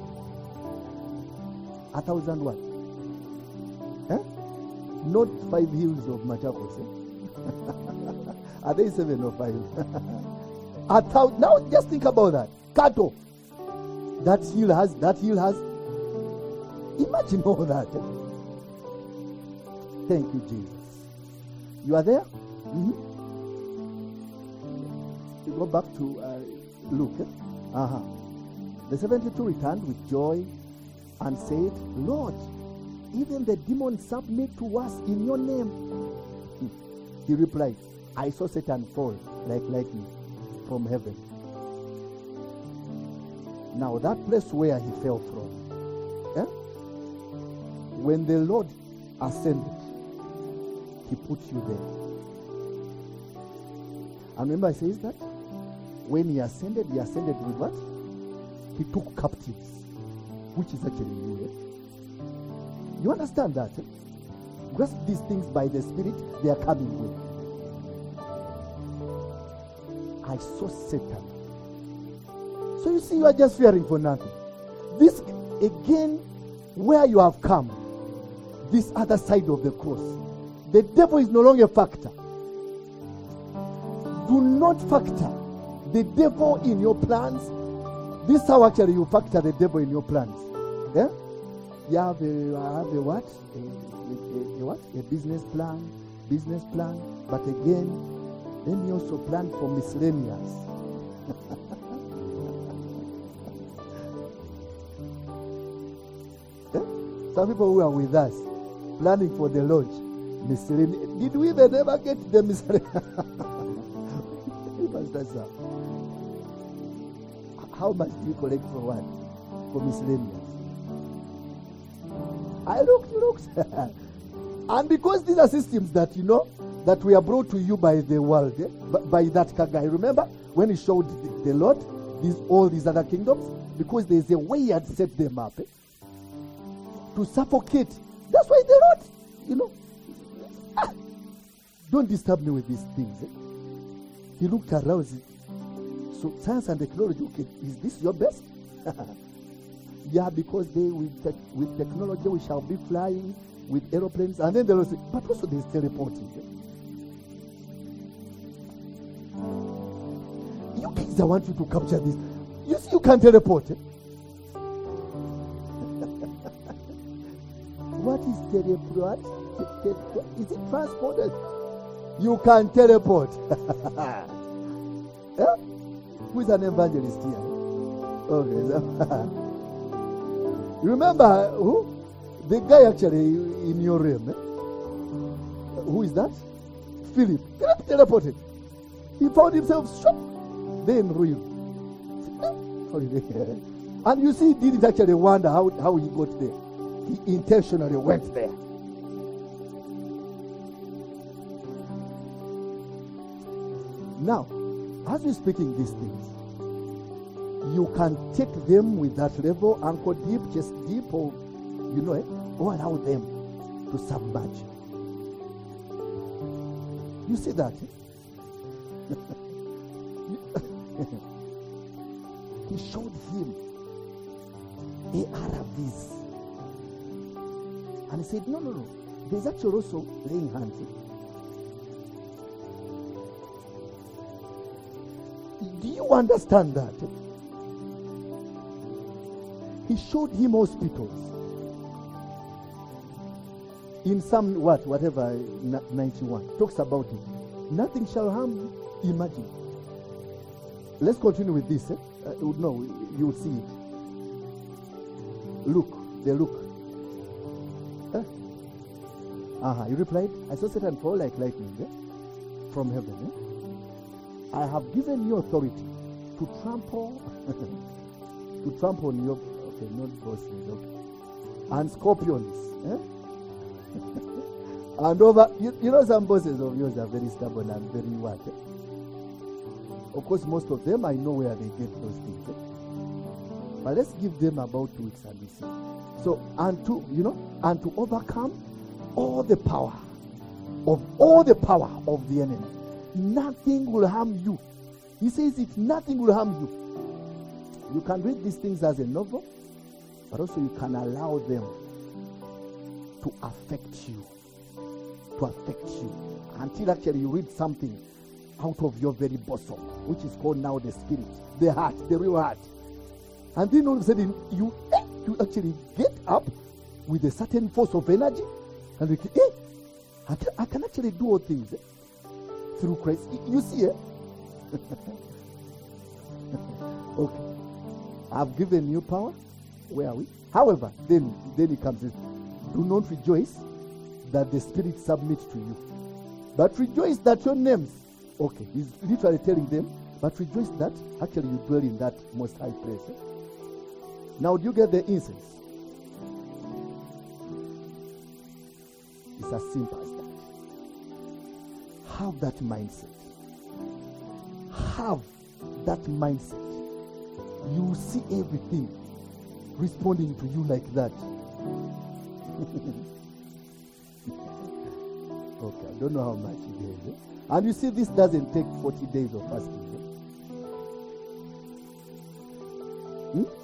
A thousand what? Eh? Not five hills of Machakos. Eh? Are they seven or five? A thousand. Now just think about that. Cattle. That hill has, that hill has. Imagine all that. Thank you, Jesus. You are there? Mm-hmm. You go back to uh, Luke. Eh? Uh-huh. The seventy-two returned with joy and said, Lord, even the demons submit to us in your name. Hmm. He replied, I saw Satan fall like lightning from heaven. Now that place where he fell from, eh? When the Lord ascended, he put you there. And remember I says that when he ascended, he ascended with what? He took captives, which is actually you. Eh? You understand that? Eh? Grasp these things by the Spirit, they are coming with. I saw Satan. So you see, you are just fearing for nothing. This, again, where you have come, this other side of the cross, the devil is no longer a factor. Do not factor the devil in your plans. This is how actually you factor the devil in your plans. Yeah? You have a, have a what? A, a, a what? A business plan. Business plan. But again, let me also plan for miscellaneous. Yeah? Some people who are with us, planning for the lodge, miscellaneous. Did we even ever get the miscellaneous? How much do you collect for what? For miscellaneous? I looked, looked. And because these are systems that, you know, that we are brought to you by the world, eh? by, by that guy. Remember when he showed the, the Lord these, all these other kingdoms? Because there's a way he had set them up eh? to suffocate. That's why the Lord, you know, ah, don't disturb me with these things. Eh? He looked around. So science and technology, okay, is this your best? Yeah, because they with, te- with technology we shall be flying with aeroplanes. And then they will say, but also there's teleporting. You kids, I want you to capture this. You see, you can teleport. Eh? What is teleport? Te- te- is it transported? You can teleport. Yeah? Who is an evangelist here? Okay. Remember who? The guy actually in your realm. Eh? Who is that? Philip. Philip teleported. He found himself shot. There in ruin. And you see, he didn't actually wonder how, how he got there. He intentionally went there. Now, as we're speaking these things, you can take them with that level, ankle deep, chest deep, or, you know, eh, or allow them to submerge you. You see that? Eh? He showed him a Arabies. And he said, no, no, no. There's actually also laying hands. Do you understand that? He showed him hospitals. In Psalm what, whatever, ninety-one, talks about it. Nothing shall harm you. Imagine. Let's continue with this. Eh? Uh, no, you'll see it. Look, they look. Eh? Uh-huh. You replied, I saw Satan fall like lightning eh? from heaven. Eh? I have given you authority to trample, to trample on your, okay, not bosses, okay, and scorpions. Eh? And over, you, you know some bosses of yours are very stubborn and very what? Eh? Of course, most of them, I know where they get those things. Eh? But let's give them about two weeks and we see. So, and to, you know, and to overcome all the power of all the power of the enemy. Nothing will harm you. He says it, nothing will harm you. You can read these things as a novel, but also you can allow them to affect you. To affect you. Until actually you read something out of your very bosom, which is called now the spirit, the heart, the real heart. And then all of a sudden, you, eh, you actually get up with a certain force of energy, and you can, eh, I can, I can actually do all things eh, through Christ. You see, eh? Okay. I've given you power. Where are we? However, then, then it comes, do not rejoice that the Spirit submits to you, but rejoice that your names, okay, he's literally telling them, but rejoice that actually you dwell in that most high place. Eh? Now, do you get the incense? It's as simple as that. Have that mindset. Have that mindset. You will see everything responding to you like that. Okay, I don't know how much it is. Eh? And you see, this doesn't take forty days of fasting. Eh? Hmm?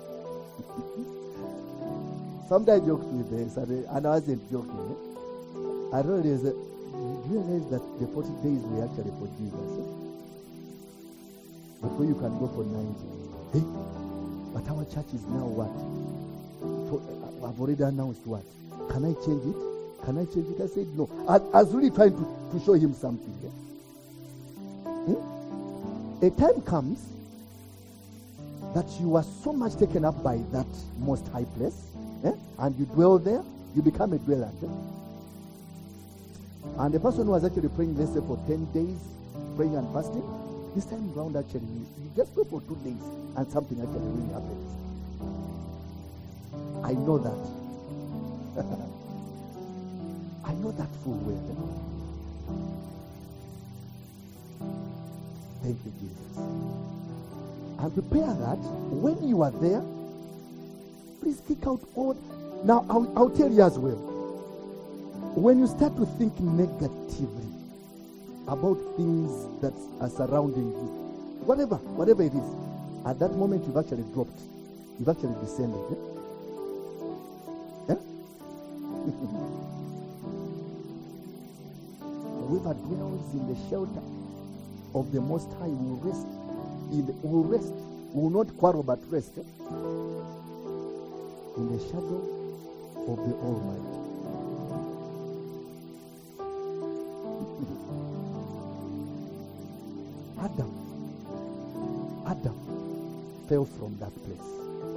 Sometimes I joked with this, and I wasn't joking. Eh? I realized that, you realize that the forty days were actually for Jesus. Eh? Before you can go for ninety. Hey, but our church is now what? So, uh, I've already announced what? Can I change it? Can I change it? I said no. I, I was really trying to, to show him something. Eh? Hmm? A time comes that you are so much taken up by that most high place, eh? And you dwell there, you become a dweller. Eh? And the person who was actually praying, let's say, for ten days, praying and fasting, this time round actually, you, you just pray for two days and something actually really happens. I know that. I know that full well. Thank you, Jesus. And prepare that when you are there, please kick out all. Now, I'll, I'll tell you as well. When you start to think negatively about things that are surrounding you, whatever, whatever it is, at that moment you've actually dropped. You've actually descended. Eh? Eh? Whoever dwells in the shelter of the Most High will rest. In the, will rest. Will not quarrel but rest. Eh? In the shadow of the Almighty. Adam, Adam fell from that place.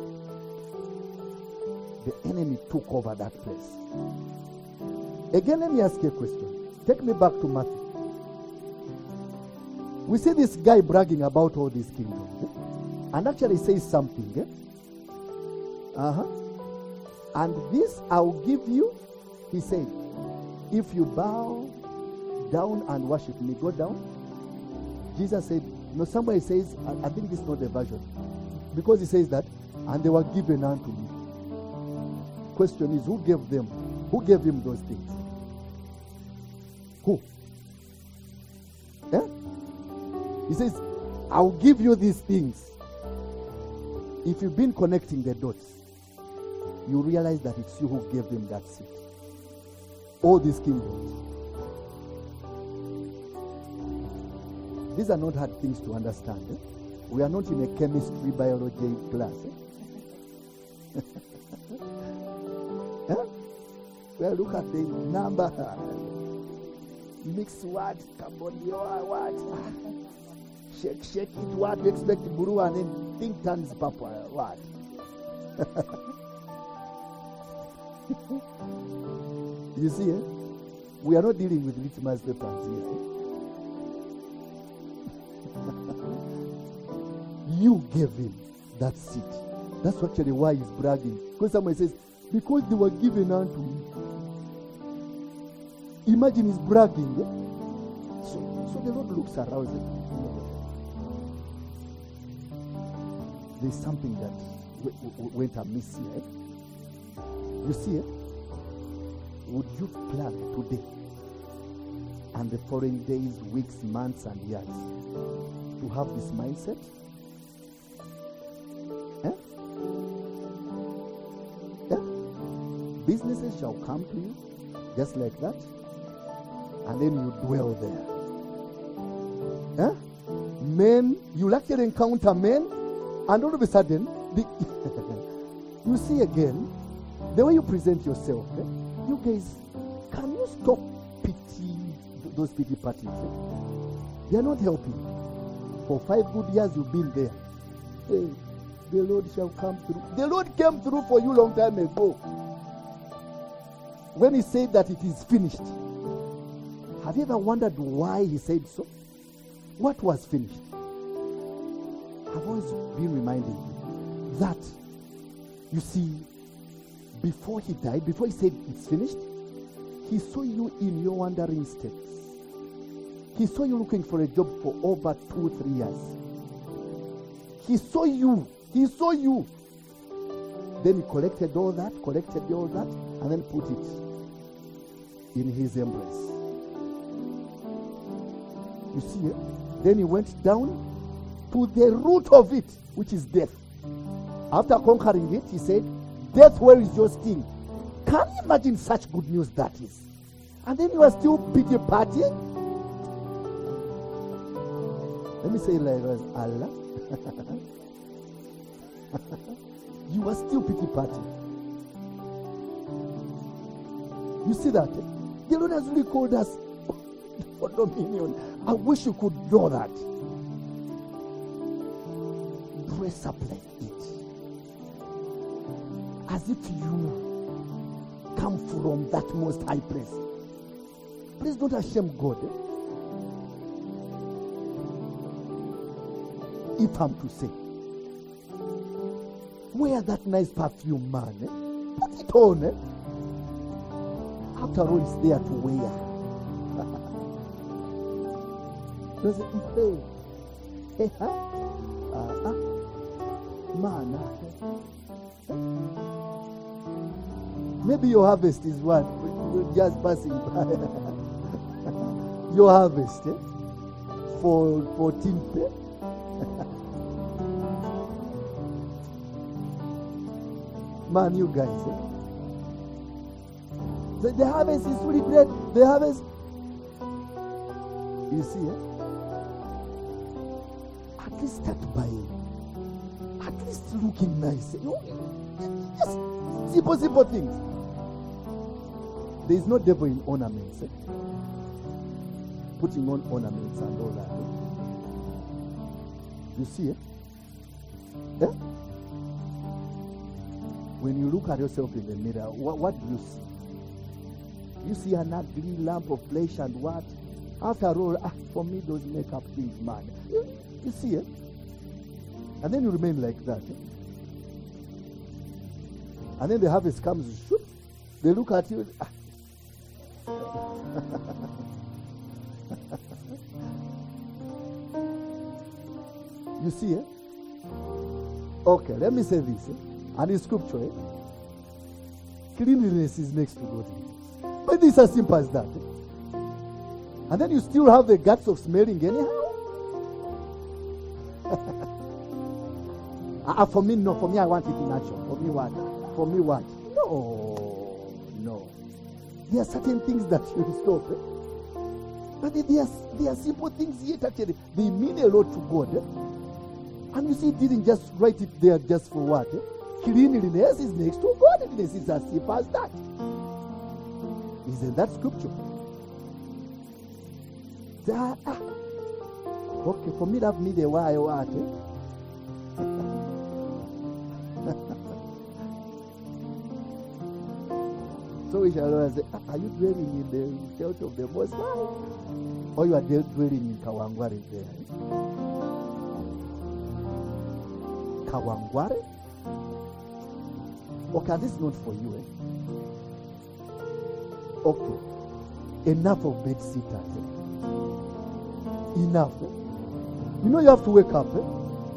The enemy took over that place. Again, let me ask you a question. Take me back to Matthew. We see this guy bragging about all these kingdoms, eh? And actually says something. Eh? Uh-huh. And this I'll give you, he said, if you bow down and worship me, go down. Jesus said, no, somebody says, I, I think this is not the version. Because he says that, and they were given unto me. Question is, who gave them? Who gave him those things? Who? Yeah? He says, I'll give you these things. If you've been connecting the dots, you realize that it's you who gave him that seat. All these kingdoms. These are not hard things to understand. Eh? We are not in a chemistry, biology class. Eh? eh? Well, look at the number. Mix what? Carbon dioxide, what? Shake, shake it, what? You expect blue and then think turns purple, what? You see, eh? We are not dealing with litmus papers here. Eh? You gave him that seat. That's actually why he's bragging. Because someone says, because they were given unto me. Imagine he's bragging. Eh? So, so the Lord looks around and there's something that w- w- went amiss here. Eh? You see, eh? Would you plan today and the following days, weeks, months, and years to have this mindset? Eh? Eh? Businesses shall come to you just like that, and then you dwell there. Eh? men, you'll actually encounter men, and all of a sudden, the you see again, the way you present yourself, eh? You guys, can you stop pity, those pity parties? Eh? They are not helping. For five good years you've been there. Hey, the Lord shall come through. The Lord came through for you long time ago. When he said that it is finished. Have you ever wondered why he said so? What was finished? I've always been reminding you that, you see, before he died, before he said it's finished, he saw you in your wandering steps. He saw you looking for a job for over two, three years. He saw you. He saw you. Then he collected all that, collected all that, and then put it in his embrace. You see it? Then he went down to the root of it, which is death. After conquering it, he said, death, where is your sting? Can you imagine such good news that is? And then you are still pity partying? Let me say it like this, Allah. You are still pity partying. You see that? The Lord has really called us for dominion. I wish you could know that. Dress up like it. As if you come from that most high place. Please don't ashame God. Eh? If I'm to say, wear that nice perfume, man. Eh? Put it on. Eh? After all, it's there to wear. Does it play? Hey, huh? Uh, uh, man. Uh, maybe your harvest is what? You're just passing by. Your harvest, eh? For fourteen pay. Man, you guys, eh? The, the harvest is really great. The harvest, you see, eh? At least start buying. At least looking nice. You know, just simple, simple things. There is no devil in ornaments. Eh? Putting on ornaments and all that. Eh? You see, eh? Eh? When you look at yourself in the mirror, what, what do you see? You see an ugly lump of flesh and what? After all, ah, for me, those makeup things, man. You, you see it? And then you remain like that. Eh? And then the harvest comes, shoot. They look at you. Ah. You see it? Okay, let me say this. Eh? And in scripture, eh? Cleanliness is next to godliness. But it's as simple as that. Eh? And then you still have the guts of smelling anyhow. uh, for me, no. For me, I want it in action. For me, what? For me, what? No, no. There are certain things that you stop. Eh? But there are, there are simple things yet actually. They mean a lot to God. Eh? And you see, it didn't just write it there just for what? Eh? Cleanliness is next to godliness. It's as simple as that. Isn't that scripture? Ah, ah. Okay, for me, that me the way I want. Eh? So we shall always say, ah, are you dwelling in the shelter of the Most High? Or you are dwelling in Kawangware there? Eh? Kawangware? Okay, this is not for you, eh? Okay. Enough of bed sitters. Eh? Enough. Eh? You know you have to wake up, eh?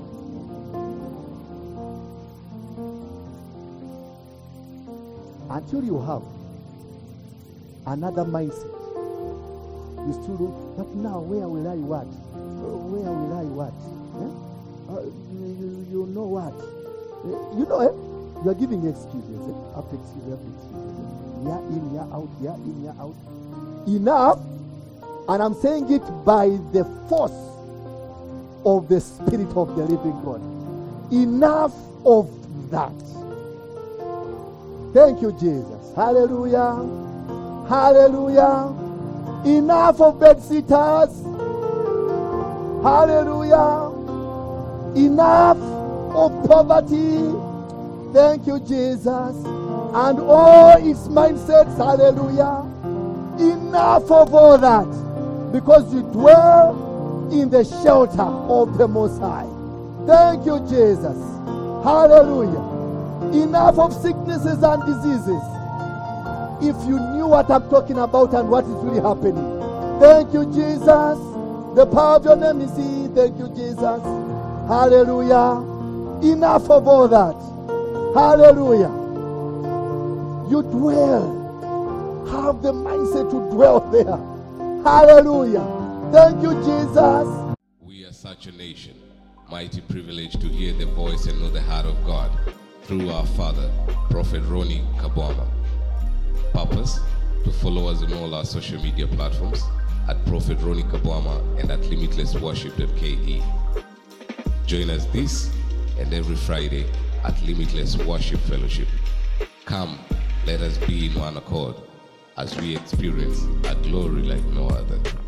Until you have another mindset. You still do, but now where will I what? Where will I what? Eh? Uh, you, you know what? Uh, you know, eh? You are giving excuses, eh? After excuses, after excuses. Yeah, in, yeah, out, yeah, in, yeah, out. Enough, and I'm saying it by the force of the Spirit of the living God. Enough of that. Thank you, Jesus. Hallelujah. Hallelujah. Enough of bedsitters. Hallelujah. Enough of poverty. Thank you, Jesus. And all its mindsets. Hallelujah. Enough of all that. Because you dwell in the shelter of the Most High. Thank you, Jesus. Hallelujah. Enough of sicknesses and diseases. If you knew what I'm talking about and what is really happening. Thank you, Jesus. The power of your name is here. Thank you, Jesus. Hallelujah. Enough of all that. Hallelujah. You dwell. Have the mindset to dwell there. Hallelujah. Thank you, Jesus. We are such a nation, mighty privilege to hear the voice and know the heart of God through our father, Prophet Ronnie Kabwama. Purpose, to follow us on all our social media platforms at Prophet Ronnie Kabwama and at limitless worship dot k e. Join us this and every Friday at Limitless Worship Fellowship. Come, let us be in one accord as we experience a glory like no other.